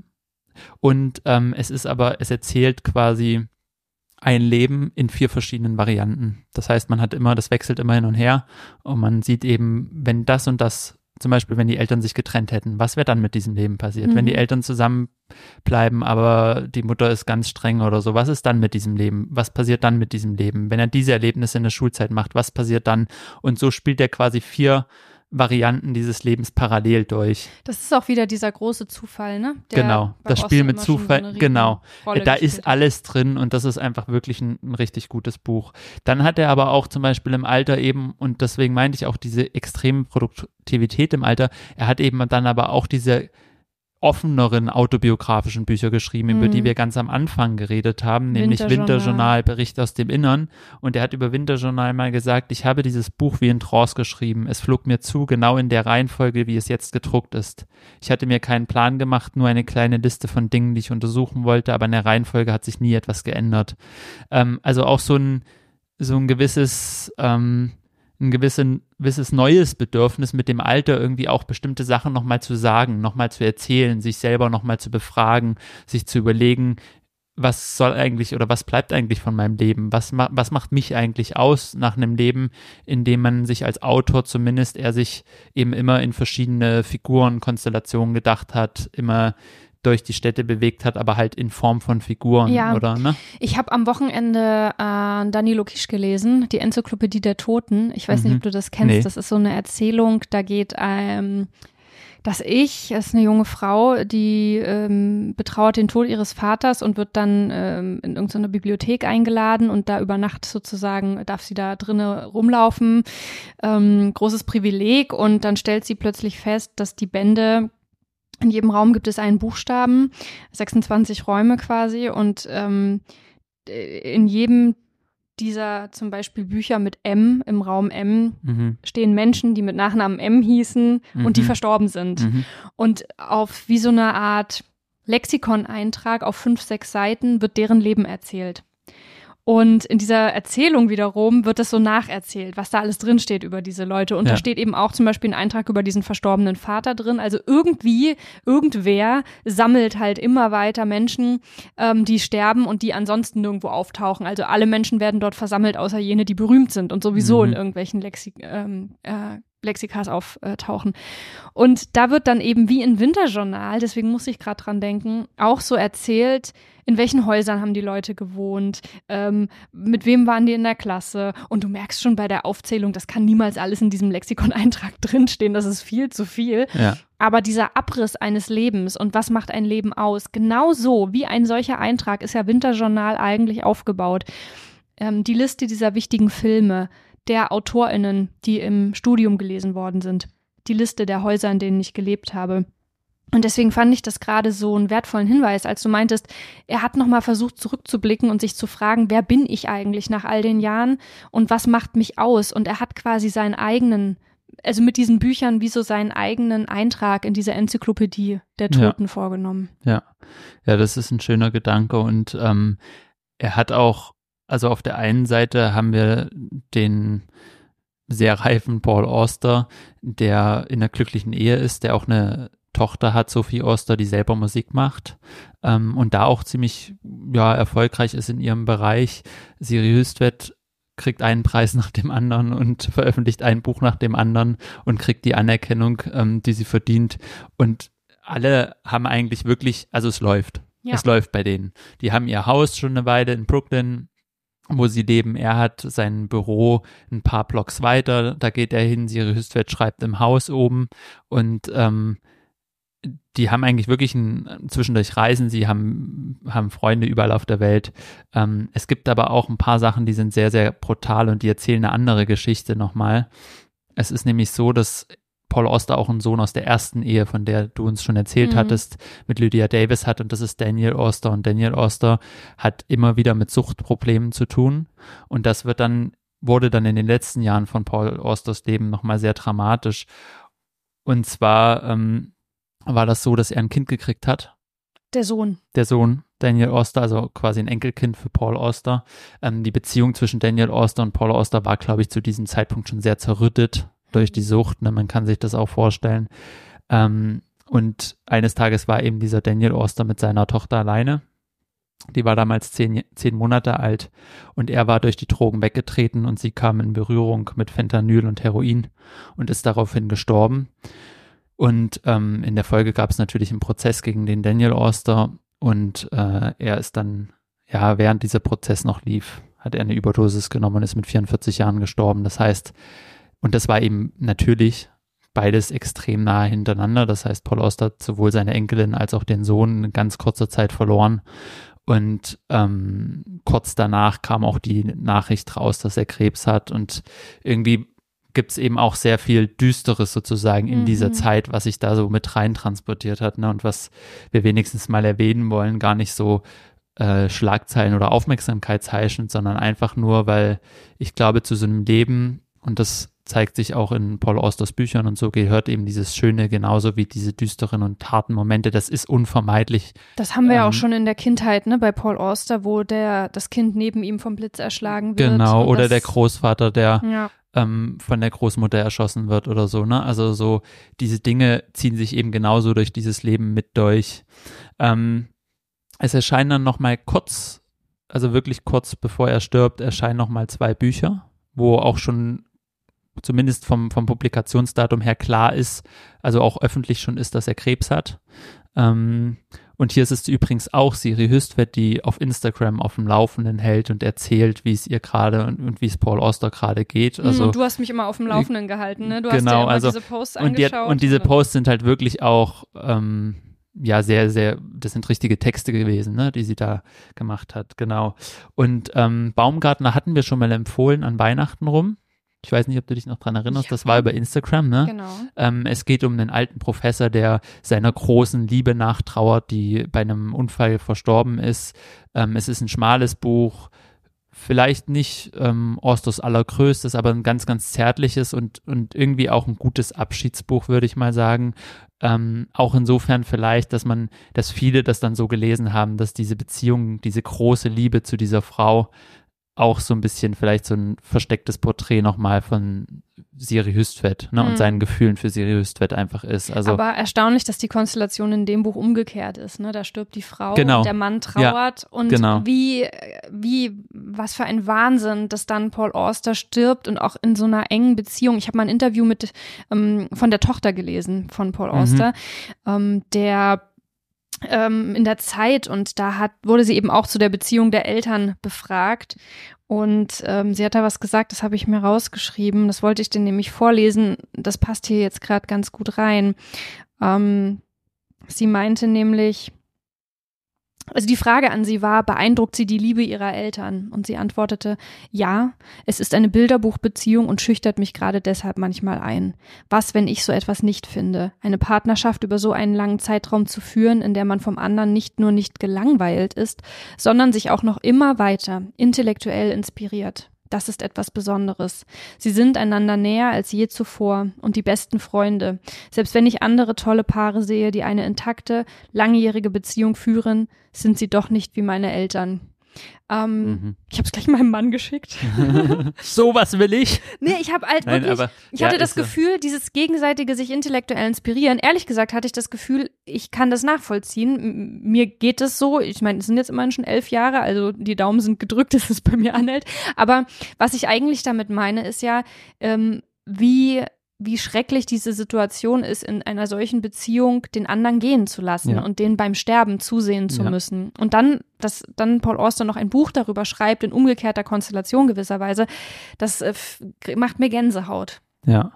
Und ähm, es ist aber, es erzählt quasi ein Leben in vier verschiedenen Varianten. Das heißt, man hat immer, das wechselt immer hin und her und man sieht eben, wenn das und das, zum Beispiel, wenn die Eltern sich getrennt hätten, was wäre dann mit diesem Leben passiert? Mhm. Wenn die Eltern zusammenbleiben, aber die Mutter ist ganz streng oder so, was ist dann mit diesem Leben? Was passiert dann mit diesem Leben? Wenn er diese Erlebnisse in der Schulzeit macht, was passiert dann? Und so spielt er quasi vier Varianten dieses Lebens parallel durch. Das ist auch wieder dieser große Zufall, ne? Der Genau, bei das Spiel Oster mit immer schon so Zufall, eine riesen genau. Rolle Da gespielt ist hat. alles drin und das ist einfach wirklich ein, ein richtig gutes Buch. Dann hat er aber auch zum Beispiel im Alter eben, und deswegen meinte ich auch diese extreme Produktivität im Alter, er hat eben dann aber auch diese offeneren autobiografischen Bücher geschrieben, über Mhm. die wir ganz am Anfang geredet haben, nämlich Winterjournal. Winterjournal, Bericht aus dem Innern. Und er hat über Winterjournal mal gesagt, ich habe dieses Buch wie in Trance geschrieben. Es flog mir zu, genau in der Reihenfolge, wie es jetzt gedruckt ist. Ich hatte mir keinen Plan gemacht, nur eine kleine Liste von Dingen, die ich untersuchen wollte, aber in der Reihenfolge hat sich nie etwas geändert. Ähm, also auch so ein, so ein gewisses, ähm, ein gewissen, gewisses neues Bedürfnis mit dem Alter irgendwie auch bestimmte Sachen nochmal zu sagen, nochmal zu erzählen, sich selber nochmal zu befragen, sich zu überlegen, was soll eigentlich oder was bleibt eigentlich von meinem Leben? Was, ma- was macht mich eigentlich aus nach einem Leben, in dem man sich als Autor zumindest er sich eben immer in verschiedene Figuren, Konstellationen gedacht hat, immer durch die Städte bewegt hat, aber halt in Form von Figuren, Ja. oder? Ne? Ich habe am Wochenende äh, Danilo Kisch gelesen, die Enzyklopädie der Toten. Ich weiß Mhm. nicht, ob du das kennst. Nee. Das ist so eine Erzählung, da geht ähm, das Ich, das ist eine junge Frau, die ähm, betrauert den Tod ihres Vaters und wird dann ähm, in irgendeine Bibliothek eingeladen und da über Nacht sozusagen darf sie da drinnen rumlaufen. Ähm, großes Privileg, und dann stellt sie plötzlich fest, dass die Bände, in jedem Raum gibt es einen Buchstaben, sechsundzwanzig Räume quasi, und ähm, in jedem dieser zum Beispiel Bücher mit M, im Raum M, Mhm. stehen Menschen, die mit Nachnamen M hießen und die Mhm. verstorben sind. Mhm. Und auf wie so eine Art Lexikon-Eintrag auf fünf, sechs Seiten wird deren Leben erzählt. Und in dieser Erzählung wiederum wird das so nacherzählt, was da alles drinsteht über diese Leute. Und Ja. da steht eben auch zum Beispiel ein Eintrag über diesen verstorbenen Vater drin. Also irgendwie, irgendwer sammelt halt immer weiter Menschen, ähm, die sterben und die ansonsten nirgendwo auftauchen. Also alle Menschen werden dort versammelt, außer jene, die berühmt sind und sowieso Mhm. in irgendwelchen Lexik ähm, äh, Lexikas auftauchen. Und da wird dann eben wie in Winterjournal, deswegen muss ich gerade dran denken, auch so erzählt, in welchen Häusern haben die Leute gewohnt, ähm, mit wem waren die in der Klasse. Und du merkst schon bei der Aufzählung, das kann niemals alles in diesem Lexikon-Eintrag drinstehen, das ist viel zu viel. Ja. Aber dieser Abriss eines Lebens und was macht ein Leben aus, genau so wie ein solcher Eintrag ist ja Winterjournal eigentlich aufgebaut. Ähm, die Liste dieser wichtigen Filme, der AutorInnen, die im Studium gelesen worden sind, die Liste der Häuser, in denen ich gelebt habe. Und deswegen fand ich das gerade so einen wertvollen Hinweis, als du meintest, er hat nochmal versucht zurückzublicken und sich zu fragen, wer bin ich eigentlich nach all den Jahren und was macht mich aus? Und er hat quasi seinen eigenen, also mit diesen Büchern wie so seinen eigenen Eintrag in diese Enzyklopädie der Toten Ja. vorgenommen. Ja, ja, das ist ein schöner Gedanke und ähm, er hat auch, also auf der einen Seite haben wir den sehr reifen Paul Auster, der in einer glücklichen Ehe ist, der auch eine Tochter hat, Sophie Auster, die selber Musik macht ähm, und da auch ziemlich ja, erfolgreich ist in ihrem Bereich. Siri Hustvedt kriegt einen Preis nach dem anderen und veröffentlicht ein Buch nach dem anderen und kriegt die Anerkennung, ähm, die sie verdient. Und alle haben eigentlich wirklich, also es läuft. Ja. Es läuft bei denen. Die haben ihr Haus schon eine Weile in Brooklyn, wo sie leben. Er hat sein Büro ein paar Blocks weiter, da geht er hin, Siri Hustvedt schreibt im Haus oben und ähm, die haben eigentlich wirklich ein, zwischendurch Reisen, sie haben, haben Freunde überall auf der Welt. Ähm, es gibt aber auch ein paar Sachen, die sind sehr, sehr brutal und die erzählen eine andere Geschichte nochmal. Es ist nämlich so, dass Paul Auster auch einen Sohn aus der ersten Ehe, von der du uns schon erzählt Mhm. hattest, mit Lydia Davis hat und das ist Daniel Auster und Daniel Auster hat immer wieder mit Suchtproblemen zu tun und das wird dann, wurde dann in den letzten Jahren von Paul Austers Leben nochmal sehr dramatisch und zwar ähm, war das so, dass er ein Kind gekriegt hat, Der Sohn. der Sohn Daniel Auster, also quasi ein Enkelkind für Paul Auster. Ähm, die Beziehung zwischen Daniel Auster und Paul Auster war, glaube ich, zu diesem Zeitpunkt schon sehr zerrüttet durch die Sucht. Ne? Man kann sich das auch vorstellen. Ähm, und eines Tages war eben dieser Daniel Auster mit seiner Tochter alleine. Die war damals zehn, zehn Monate alt und er war durch die Drogen weggetreten und sie kam in Berührung mit Fentanyl und Heroin und ist daraufhin gestorben. Und ähm, in der Folge gab es natürlich einen Prozess gegen den Daniel Auster und äh, er ist dann, ja, während dieser Prozess noch lief, hat er eine Überdosis genommen und ist mit vierundvierzig Jahren gestorben. Das heißt, und das war eben natürlich beides extrem nahe hintereinander. Das heißt, Paul Auster hat sowohl seine Enkelin als auch den Sohn in ganz kurzer Zeit verloren. Und ähm, kurz danach kam auch die Nachricht raus, dass er Krebs hat und irgendwie gibt es eben auch sehr viel Düsteres sozusagen in Mhm. dieser Zeit, was sich da so mit rein transportiert hat, ne? Und was wir wenigstens mal erwähnen wollen, gar nicht so äh, Schlagzeilen oder Aufmerksamkeitsheischend, sondern einfach nur, weil ich glaube, zu so einem Leben, und das zeigt sich auch in Paul Austers Büchern und so, gehört eben dieses Schöne genauso wie diese düsteren und harten Momente, das ist unvermeidlich. Das haben wir ja Ähm, auch schon in der Kindheit, ne, bei Paul Auster, wo der das Kind neben ihm vom Blitz erschlagen wird. Genau, Und oder das, der Großvater, der Ja, ähm, von der Großmutter erschossen wird oder so, ne? Also so, diese Dinge ziehen sich eben genauso durch dieses Leben mit durch. Ähm, es erscheinen dann nochmal kurz, also wirklich kurz bevor er stirbt, erscheinen nochmal zwei Bücher, wo auch schon zumindest vom, vom Publikationsdatum her klar ist, also auch öffentlich schon ist, dass er Krebs hat. Ähm, und hier ist es übrigens auch Siri Hustvedt, die auf Instagram auf dem Laufenden hält und erzählt, wie es ihr gerade und, und wie es Paul Auster gerade geht. Also und du hast mich immer auf dem Laufenden gehalten, ne? Du hast genau, ja immer also- diese Posts und, die, angeschaut. und diese Posts sind halt wirklich auch ähm, ja sehr, sehr, das sind richtige Texte gewesen, ne, die sie da gemacht hat, genau. Und ähm, Baumgartner hatten wir schon mal empfohlen an Weihnachten rum. Ich weiß nicht, ob du dich noch dran erinnerst, Ja. das war über Instagram, ne? Genau. Ähm, es geht um einen alten Professor, der seiner großen Liebe nachtrauert, die bei einem Unfall verstorben ist. Ähm, es ist ein schmales Buch, vielleicht nicht ähm, Austers allergrößtes, aber ein ganz, ganz zärtliches und, und irgendwie auch ein gutes Abschiedsbuch, würde ich mal sagen. Ähm, auch insofern vielleicht, dass man, dass viele das dann so gelesen haben, dass diese Beziehung, diese große Liebe zu dieser Frau auch so ein bisschen vielleicht so ein verstecktes Porträt nochmal von Siri Hüstvedt, ne, Mhm. und seinen Gefühlen für Siri Hüstvedt einfach ist. Also, Aber erstaunlich, dass die Konstellation in dem Buch umgekehrt ist. Ne? Da stirbt die Frau, Genau. und der Mann trauert. und genau. wie, wie, was für ein Wahnsinn, dass dann Paul Auster stirbt und auch in so einer engen Beziehung. Ich habe mal ein Interview mit ähm, von der Tochter gelesen von Paul Auster, mhm. ähm, der ähm, in der Zeit, und da hat wurde sie eben auch zu der Beziehung der Eltern befragt. Und ähm, sie hat da was gesagt, das habe ich mir rausgeschrieben, das wollte ich dir nämlich vorlesen, das passt hier jetzt gerade ganz gut rein. Ähm, sie meinte nämlich, also die Frage an sie war, beeindruckt sie die Liebe ihrer Eltern? Und sie antwortete, ja, es ist eine Bilderbuchbeziehung und schüchtert mich gerade deshalb manchmal ein. Was, wenn ich so etwas nicht finde? Eine Partnerschaft über so einen langen Zeitraum zu führen, in der man vom anderen nicht nur nicht gelangweilt ist, sondern sich auch noch immer weiter intellektuell inspiriert. Das ist etwas Besonderes. Sie sind einander näher als je zuvor und die besten Freunde. Selbst wenn ich andere tolle Paare sehe, die eine intakte, langjährige Beziehung führen, sind sie doch nicht wie meine Eltern. Ähm, mhm. Ich habe es gleich meinem Mann geschickt. So was will ich. Nee, ich habe halt Nein, wirklich, aber, ich ja, hatte das so. Gefühl, dieses gegenseitige sich intellektuell inspirieren. Ehrlich gesagt hatte ich das Gefühl, ich kann das nachvollziehen. M- mir geht es so, ich meine, es sind jetzt immerhin schon elf Jahre, also die Daumen sind gedrückt, dass es bei mir anhält. Aber was ich eigentlich damit meine, ist ja, ähm, wie wie schrecklich diese Situation ist, in einer solchen Beziehung den anderen gehen zu lassen Ja. und den beim Sterben zusehen zu Ja. müssen. Und dann, dass dann Paul Auster noch ein Buch darüber schreibt, in umgekehrter Konstellation gewisserweise, das äh, f- macht mir Gänsehaut. Ja,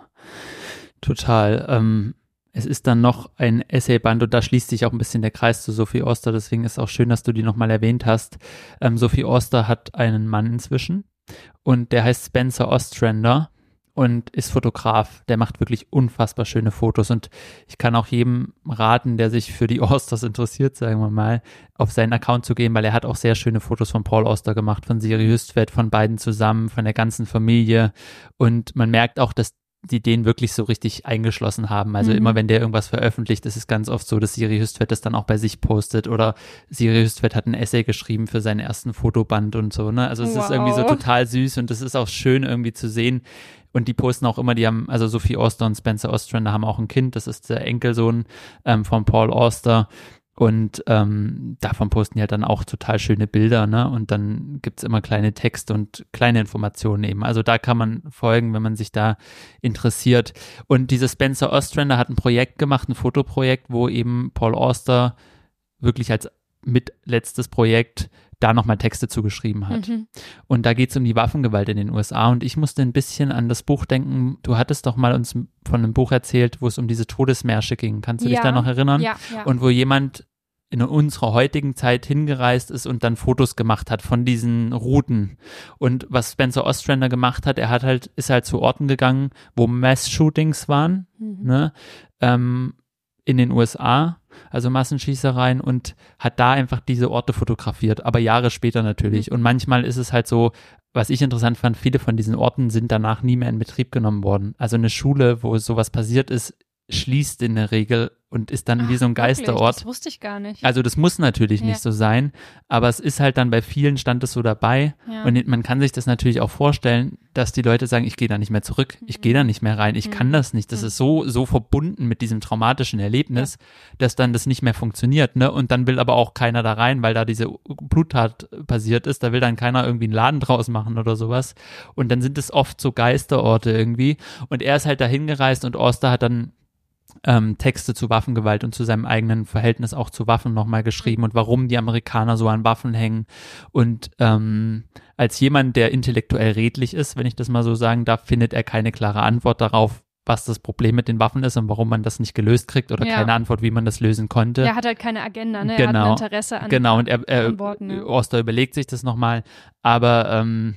total. Ähm, es ist dann noch ein Essayband und da schließt sich auch ein bisschen der Kreis zu Sophie Auster, deswegen ist es auch schön, dass du die nochmal erwähnt hast. Ähm, Sophie Auster hat einen Mann inzwischen und der heißt Spencer Ostrander und ist Fotograf. Der macht wirklich unfassbar schöne Fotos und ich kann auch jedem raten, der sich für die Austers interessiert, sagen wir mal, auf seinen Account zu gehen, weil er hat auch sehr schöne Fotos von Paul Auster gemacht, von Siri Hüstvedt, von beiden zusammen, von der ganzen Familie und man merkt auch, dass die den wirklich so richtig eingeschlossen haben. Also Mhm. immer, wenn der irgendwas veröffentlicht, ist es ganz oft so, dass Siri Hüstvedt das dann auch bei sich postet oder Siri Hüstvedt hat ein Essay geschrieben für seinen ersten Fotoband und so, ne? Also es Wow. ist irgendwie so total süß und es ist auch schön irgendwie zu sehen und die posten auch immer, die haben, also Sophie Auster und Spencer Ostrander haben auch ein Kind, das ist der Enkelsohn ähm, von Paul Auster. Und ähm, davon posten die halt dann auch total schöne Bilder, ne? Und dann gibt's immer kleine Texte und kleine Informationen eben. Also da kann man folgen, wenn man sich da interessiert. Und diese Spencer Ostrander hat ein Projekt gemacht, ein Fotoprojekt, wo eben Paul Auster wirklich als mit letztes Projekt da nochmal Texte zugeschrieben hat. Mhm. Und da geht's um die Waffengewalt in den U S A. Und ich musste ein bisschen an das Buch denken. Du hattest doch mal uns von einem Buch erzählt, wo es um diese Todesmärsche ging. Kannst du Ja. dich da noch erinnern? Ja, ja. Und wo jemand in unserer heutigen Zeit hingereist ist und dann Fotos gemacht hat von diesen Routen. Und was Spencer Ostrander gemacht hat, er hat halt, ist halt zu Orten gegangen, wo Mass-Shootings waren, Mhm. ne, ähm, in den U S A, also Massenschießereien und hat da einfach diese Orte fotografiert, aber Jahre später natürlich. Mhm. Und manchmal ist es halt so, was ich interessant fand, viele von diesen Orten sind danach nie mehr in Betrieb genommen worden. Also eine Schule, wo sowas passiert ist, schließt in der Regel und ist dann Ach, wie so ein wirklich? Geisterort. Das wusste ich gar nicht. Also das muss natürlich Ja. nicht so sein, aber es ist halt dann bei vielen stand es so dabei Ja. und man kann sich das natürlich auch vorstellen, dass die Leute sagen, ich gehe da nicht mehr zurück, ich gehe da nicht mehr rein, ich Mhm. kann das nicht. Das Mhm. ist so so verbunden mit diesem traumatischen Erlebnis, dass dann das nicht mehr funktioniert, ne? Und dann will aber auch keiner da rein, weil da diese Bluttat passiert ist, da will dann keiner irgendwie einen Laden draus machen oder sowas. Und dann sind es oft so Geisterorte irgendwie und er ist halt dahin gereist und Auster hat dann Ähm, Texte zu Waffengewalt und zu seinem eigenen Verhältnis auch zu Waffen nochmal geschrieben und warum die Amerikaner so an Waffen hängen. Und ähm, als jemand, der intellektuell redlich ist, wenn ich das mal so sagen darf, findet er keine klare Antwort darauf, was das Problem mit den Waffen ist und warum man das nicht gelöst kriegt oder Ja. keine Antwort, wie man das lösen konnte. Er hat halt keine Agenda, ne? Er hat Genau. ein Interesse an Genau, und er, er an Worten, ja. Auster überlegt sich das nochmal, aber ähm,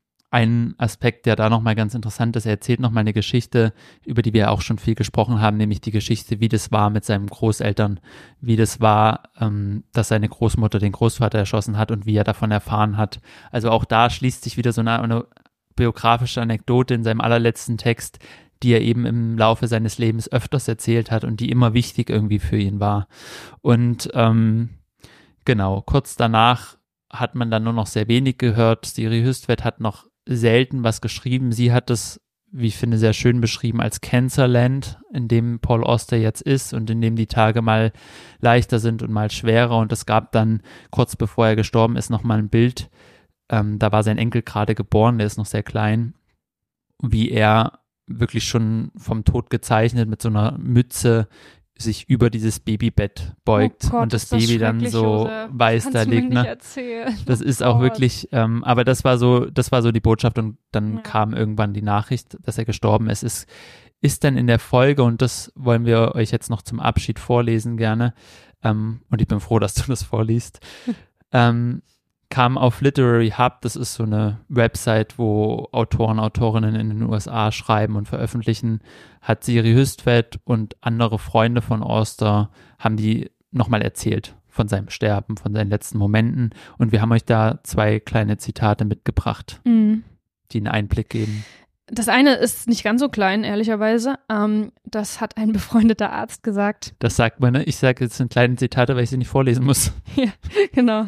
ein Aspekt, der da nochmal ganz interessant ist, er erzählt nochmal eine Geschichte, über die wir auch schon viel gesprochen haben, nämlich die Geschichte, wie das war mit seinen Großeltern, wie das war, ähm, dass seine Großmutter den Großvater erschossen hat und wie er davon erfahren hat. Also auch da schließt sich wieder so eine, eine biografische Anekdote in seinem allerletzten Text, die er eben im Laufe seines Lebens öfters erzählt hat und die immer wichtig irgendwie für ihn war. Und ähm, genau, kurz danach hat man dann nur noch sehr wenig gehört. Siri Hustvedt hat noch selten was geschrieben. Sie hat es, wie ich finde, sehr schön beschrieben als Cancerland, in dem Paul Auster jetzt ist und in dem die Tage mal leichter sind und mal schwerer. Und es gab dann, kurz bevor er gestorben ist, nochmal ein Bild. Ähm, da war sein Enkel gerade geboren, der ist noch sehr klein, wie er wirklich schon vom Tod gezeichnet mit so einer Mütze sich über dieses Babybett beugt oh Gott, und das ist das Baby dann so Josef. weiß Kannst da du mir liegt. nicht Ne? erzählen. Das Oh ist auch Gott. wirklich, ähm, aber das war so, das war so die Botschaft und dann Ja. kam irgendwann die Nachricht, dass er gestorben ist. Es ist dann in der Folge, und das wollen wir euch jetzt noch zum Abschied vorlesen gerne, ähm, und ich bin froh, dass du das vorliest, ähm, kam auf Literary Hub, das ist so eine Website, wo Autoren, Autorinnen in den U S A schreiben und veröffentlichen, hat Siri Hustvedt und andere Freunde von Auster, haben die nochmal erzählt von seinem Sterben, von seinen letzten Momenten, und wir haben euch da zwei kleine Zitate mitgebracht, Mhm. die einen Einblick geben. Das eine ist nicht ganz so klein, ehrlicherweise. Ähm, das hat ein befreundeter Arzt gesagt. Das sagt man, ne? Ich sage jetzt sind kleine Zitate, weil ich sie nicht vorlesen muss. Ja, genau.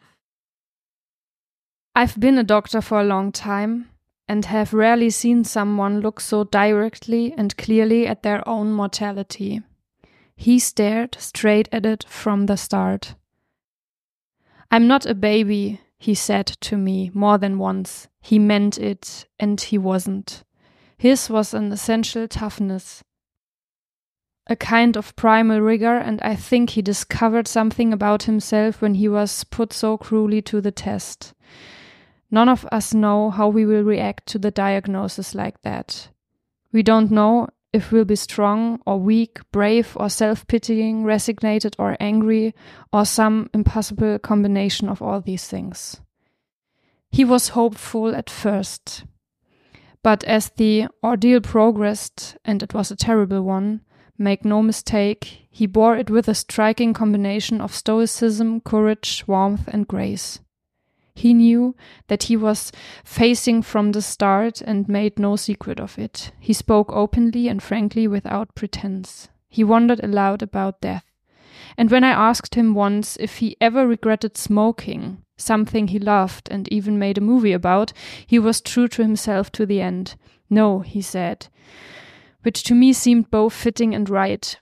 I've been a doctor for a long time and have rarely seen someone look so directly and clearly at their own mortality. He stared straight at it from the start. I'm not a baby, he said to me more than once. He meant it, and he wasn't. His was an essential toughness, a kind of primal rigor, and I think he discovered something about himself when he was put so cruelly to the test. None of us know how we will react to the diagnosis like that. We don't know if we'll be strong or weak, brave or self-pitying, resignated or angry, or some impossible combination of all these things. He was hopeful at first, but as the ordeal progressed, and it was a terrible one, make no mistake, he bore it with a striking combination of stoicism, courage, warmth and grace. He knew that he was facing from the start and made no secret of it. He spoke openly and frankly without pretense. He wondered aloud about death. And when I asked him once if he ever regretted smoking, something he loved and even made a movie about, he was true to himself to the end. No, he said, which to me seemed both fitting and right.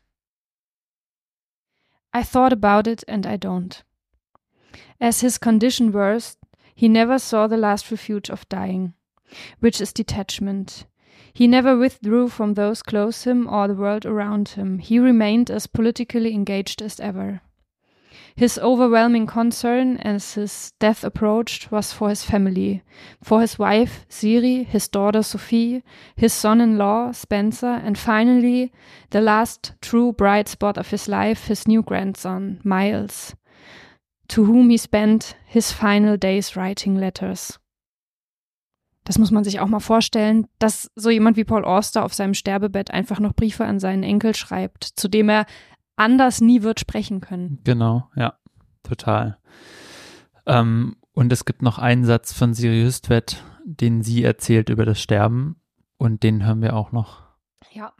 I thought about it and I don't. As his condition worsened, he never saw the last refuge of dying, which is detachment. He never withdrew from those close him or the world around him. He remained as politically engaged as ever. His overwhelming concern as his death approached was for his family, for his wife, Siri, his daughter, Sophie, his son-in-law, Spencer, and finally, the last true bright spot of his life, his new grandson, Miles, to whom he spent his final days writing letters. Das muss man sich auch mal vorstellen, dass so jemand wie Paul Auster auf seinem Sterbebett einfach noch Briefe an seinen Enkel schreibt, zu dem er anders nie wird sprechen können. Genau, ja, total. Ähm, und es gibt noch einen Satz von Siri Hustvedt, den sie erzählt über das Sterben, und den hören wir auch noch. Ja.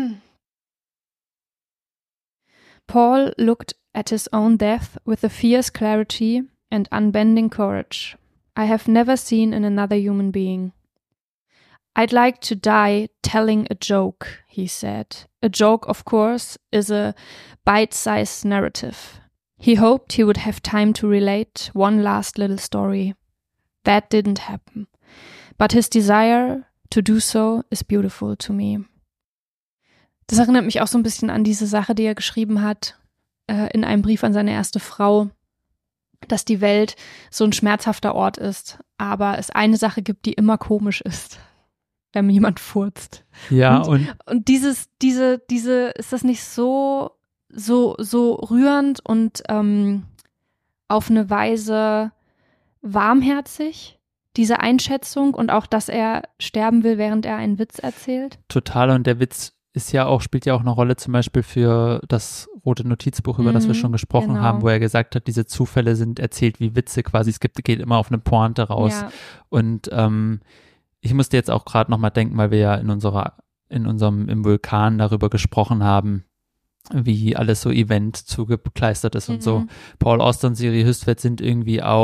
Paul looked at his own death with a fierce clarity and unbending courage I have never seen in another human being. I'd like to die telling a joke, he said. A joke, of course, is a bite-sized narrative. He hoped he would have time to relate one last little story. That didn't happen. But his desire to do so is beautiful to me. Das erinnert mich auch so ein bisschen an diese Sache, die er geschrieben hat, äh, in einem Brief an seine erste Frau, dass die Welt so ein schmerzhafter Ort ist, aber es eine Sache gibt, die immer komisch ist, wenn jemand furzt. Ja, und, und, und dieses, diese, diese, ist das nicht so, so, so rührend und ähm, auf eine Weise warmherzig, diese Einschätzung und auch, dass er sterben will, während er einen Witz erzählt? total, und der Witz ist ja auch, spielt ja auch eine Rolle zum Beispiel für das rote Notizbuch, über Mhm, das wir schon gesprochen genau. haben, wo er gesagt hat, diese Zufälle sind erzählt wie Witze quasi, es gibt, geht immer auf eine Pointe raus. Ja. Und ähm, ich musste jetzt auch gerade nochmal denken, weil wir ja in unserer, in unserem, im Vulkan darüber gesprochen haben, wie alles so Event zugekleistert ist und so. Mhm. Paul Auster und Siri Hustvedt sind irgendwie auch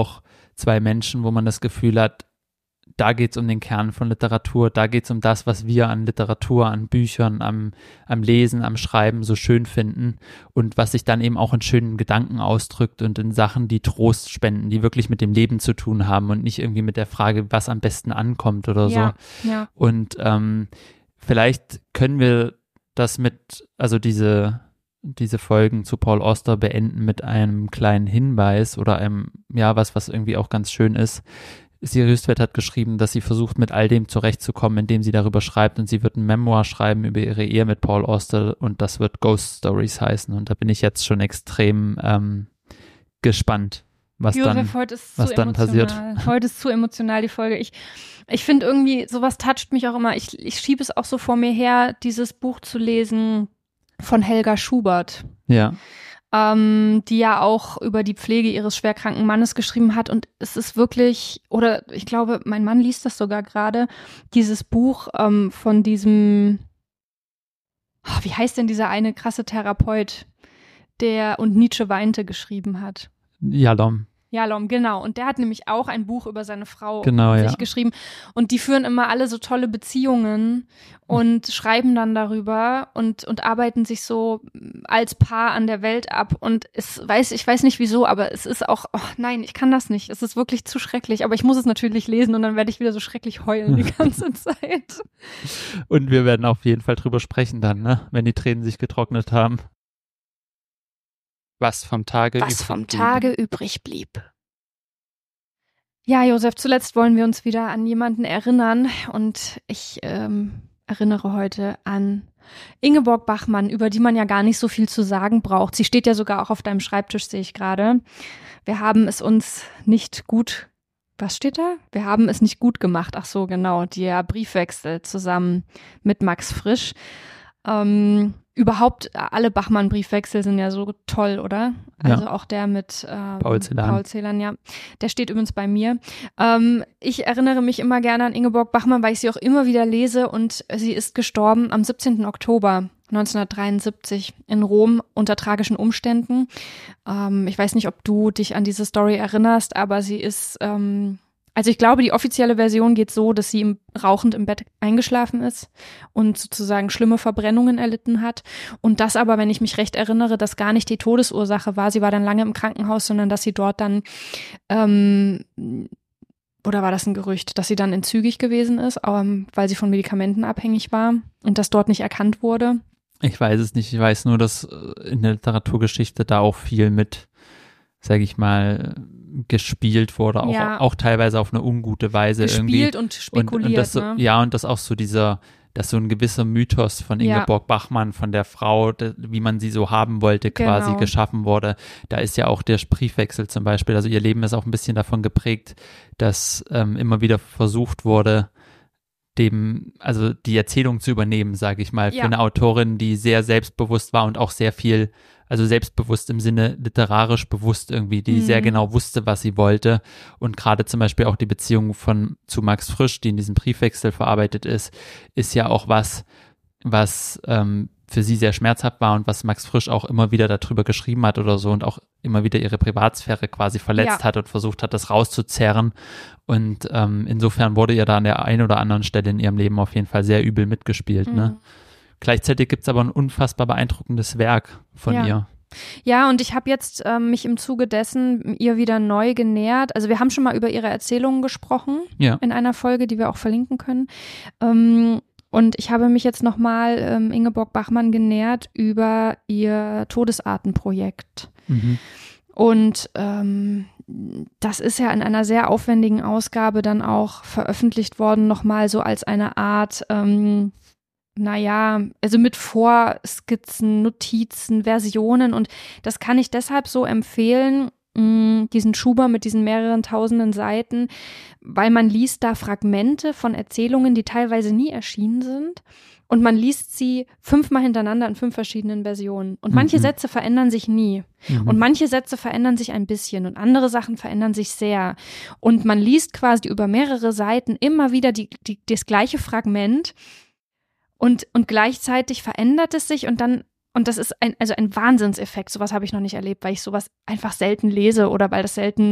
zwei Menschen, wo man das Gefühl hat, da geht es um den Kern von Literatur, da geht es um das, was wir an Literatur, an Büchern, am, am Lesen, am Schreiben so schön finden und was sich dann eben auch in schönen Gedanken ausdrückt und in Sachen, die Trost spenden, die wirklich mit dem Leben zu tun haben und nicht irgendwie mit der Frage, was am besten ankommt oder Ja, so. ja. Und ähm, vielleicht können wir das mit, also diese diese Folgen zu Paul Auster beenden mit einem kleinen Hinweis oder einem, ja, was, was irgendwie auch ganz schön ist. Siri Hüstvedt hat geschrieben, dass sie versucht, mit all dem zurechtzukommen, indem sie darüber schreibt, und sie wird ein Memoir schreiben über ihre Ehe mit Paul Auster und das wird Ghost Stories heißen, und da bin ich jetzt schon extrem ähm, gespannt, was Josef, dann, heute ist was zu dann emotional. passiert. Heute ist zu emotional, die Folge. Ich, ich finde irgendwie, sowas toucht mich auch immer. Ich, ich schiebe es auch so vor mir her, dieses Buch zu lesen von Helga Schubert. Ja. Ähm, die ja auch über die Pflege ihres schwerkranken Mannes geschrieben hat, und es ist wirklich, oder ich glaube, mein Mann liest das sogar gerade, dieses Buch ähm, von diesem, oh, wie heißt denn dieser eine krasse Therapeut, der Und Nietzsche weinte geschrieben hat. Jalom. Jalom, genau. Und der hat nämlich auch ein Buch über seine Frau Genau, sich ja. geschrieben. Und die führen immer alle so tolle Beziehungen und schreiben dann darüber und, und arbeiten sich so als Paar an der Welt ab. Und es weiß, ich weiß nicht wieso, aber es ist auch, oh nein, ich kann das nicht. Es ist wirklich zu schrecklich. Aber ich muss es natürlich lesen und dann werde ich wieder so schrecklich heulen die ganze Zeit. Und wir werden auf jeden Fall drüber sprechen dann, ne? Wenn die Tränen sich getrocknet haben. Was vom Tage Was übrig vom blieb. Tage übrig blieb. Ja, Josef, zuletzt wollen wir uns wieder an jemanden erinnern, und ich ähm, erinnere heute an Ingeborg Bachmann, über die man ja gar nicht so viel zu sagen braucht. Sie steht ja sogar auch auf deinem Schreibtisch, sehe ich gerade. Wir haben es uns nicht gut, was steht da? Wir haben es nicht gut gemacht. Ach so, genau, der Briefwechsel zusammen mit Max Frisch. Ähm, überhaupt alle Bachmann-Briefwechsel sind ja so toll, oder? Also Ja. auch der mit ähm, Paul Celan. Paul Celan, ja. Der steht übrigens bei mir. Ähm, ich erinnere mich immer gerne an Ingeborg Bachmann, weil ich sie auch immer wieder lese, und sie ist gestorben am siebzehnten Oktober neunzehnhundertdreiundsiebzig in Rom unter tragischen Umständen. Ähm, ich weiß nicht, ob du dich an diese Story erinnerst, aber sie ist ähm, Also ich glaube, die offizielle Version geht so, dass sie im, rauchend im Bett eingeschlafen ist und sozusagen schlimme Verbrennungen erlitten hat. Und das aber, wenn ich mich recht erinnere, das gar nicht die Todesursache war. Sie war dann lange im Krankenhaus, sondern dass sie dort dann, ähm, oder war das ein Gerücht, dass sie dann entzügig gewesen ist, ähm, weil sie von Medikamenten abhängig war und das dort nicht erkannt wurde. Ich weiß es nicht. Ich weiß nur, dass in der Literaturgeschichte da auch viel mit, sage ich mal, gespielt wurde, auch, Ja. auch teilweise auf eine ungute Weise Gespielt irgendwie. und spekuliert, und, und das so, ne? Ja, und das auch so dieser, dass so ein gewisser Mythos von Ja. Ingeborg Bachmann, von der Frau, de, wie man sie so haben wollte, quasi Genau. geschaffen wurde. Da ist ja auch der Briefwechsel zum Beispiel, also ihr Leben ist auch ein bisschen davon geprägt, dass ähm, immer wieder versucht wurde, dem, also die Erzählung zu übernehmen, sage ich mal, für Ja. eine Autorin, die sehr selbstbewusst war und auch sehr viel, also selbstbewusst im Sinne literarisch bewusst irgendwie, die Mhm. sehr genau wusste, was sie wollte, und gerade zum Beispiel auch die Beziehung von zu Max Frisch, die in diesem Briefwechsel verarbeitet ist, ist ja auch was, was ähm, für sie sehr schmerzhaft war und was Max Frisch auch immer wieder darüber geschrieben hat oder so und auch immer wieder ihre Privatsphäre quasi verletzt Ja. hat und versucht hat, das rauszuzerren. Und ähm, insofern wurde ihr da an der einen oder anderen Stelle in ihrem Leben auf jeden Fall sehr übel mitgespielt. Mhm. Ne? Gleichzeitig gibt es aber ein unfassbar beeindruckendes Werk von Ja. ihr. Ja, und ich habe jetzt ähm, mich im Zuge dessen ihr wieder neu genähert. Also wir haben schon mal über ihre Erzählungen gesprochen Ja. in einer Folge, die wir auch verlinken können. Ähm, und ich habe mich jetzt nochmal ähm, Ingeborg Bachmann genähert über ihr Todesartenprojekt. Mhm. Und ähm, das ist ja in einer sehr aufwendigen Ausgabe dann auch veröffentlicht worden, nochmal so als eine Art, ähm, naja, also mit Vorskizzen, Notizen, Versionen, und das kann ich deshalb so empfehlen, mh, diesen Schuber mit diesen mehreren tausenden Seiten, weil man liest da Fragmente von Erzählungen, die teilweise nie erschienen sind, und man liest sie fünfmal hintereinander in fünf verschiedenen Versionen, und manche Mhm. Sätze verändern sich nie. Mhm. Und manche Sätze verändern sich ein bisschen und andere Sachen verändern sich sehr. Und man liest quasi über mehrere Seiten immer wieder die, die, das gleiche Fragment, und, und gleichzeitig verändert es sich, und dann, und das ist ein, also ein Wahnsinnseffekt. Sowas habe ich noch nicht erlebt, weil ich sowas einfach selten lese oder weil das selten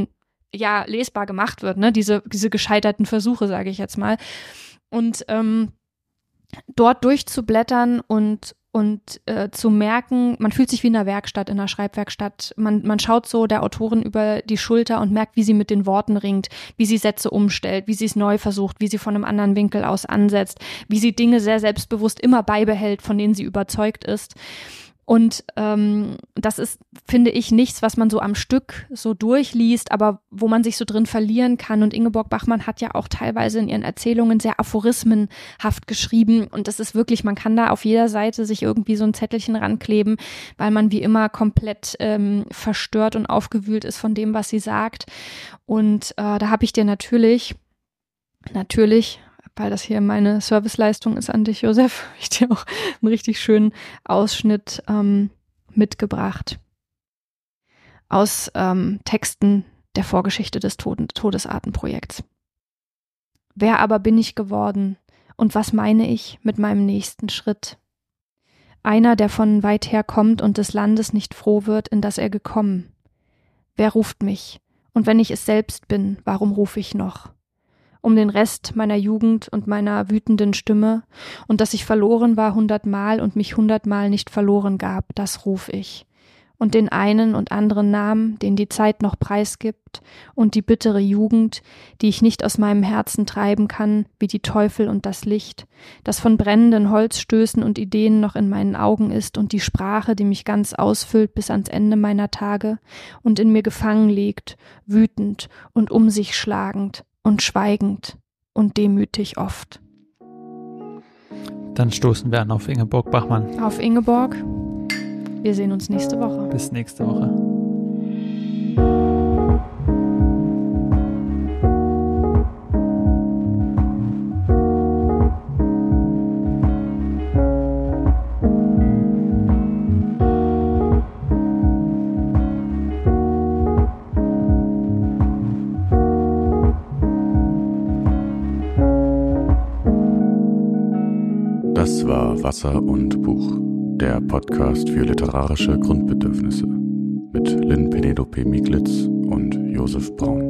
ja lesbar gemacht wird, ne? Diese, diese gescheiterten Versuche, sage ich jetzt mal. Und ähm, dort durchzublättern und und äh, zu merken, man fühlt sich wie in einer Werkstatt, in einer Schreibwerkstatt. Man, man schaut so der Autorin über die Schulter und merkt, wie sie mit den Worten ringt, wie sie Sätze umstellt, wie sie es neu versucht, wie sie von einem anderen Winkel aus ansetzt, wie sie Dinge sehr selbstbewusst immer beibehält, von denen sie überzeugt ist. Und ähm, das ist, finde ich, nichts, was man so am Stück so durchliest, aber wo man sich so drin verlieren kann. Und Ingeborg Bachmann hat ja auch teilweise in ihren Erzählungen sehr aphorismenhaft geschrieben. Und das ist wirklich, man kann da auf jeder Seite sich irgendwie so ein Zettelchen rankleben, weil man wie immer komplett ähm, verstört und aufgewühlt ist von dem, was sie sagt. Und äh, da habe ich dir natürlich, natürlich... weil das hier meine Serviceleistung ist an dich, Josef, habe ich dir auch einen richtig schönen Ausschnitt ähm, mitgebracht aus ähm, Texten der Vorgeschichte des Tod- Todesartenprojekts. Wer aber bin ich geworden und was meine ich mit meinem nächsten Schritt? Einer, der von weit her kommt und des Landes nicht froh wird, in das er gekommen. Wer ruft mich? Und wenn ich es selbst bin, warum rufe ich noch? Um den Rest meiner Jugend und meiner wütenden Stimme und dass ich verloren war hundertmal und mich hundertmal nicht verloren gab, das ruf ich. Und den einen und anderen Namen, den die Zeit noch preisgibt und die bittere Jugend, die ich nicht aus meinem Herzen treiben kann, wie die Teufel und das Licht, das von brennenden Holzstößen und Ideen noch in meinen Augen ist und die Sprache, die mich ganz ausfüllt bis ans Ende meiner Tage und in mir gefangen liegt, wütend und um sich schlagend, und schweigend und demütig oft. Dann stoßen wir an auf Ingeborg Bachmann. Auf Ingeborg. Wir sehen uns nächste Woche. Bis nächste Woche. Das war Wasser und Buch, der Podcast für literarische Grundbedürfnisse mit Lynn Penelope Mieglitz und Josef Braun.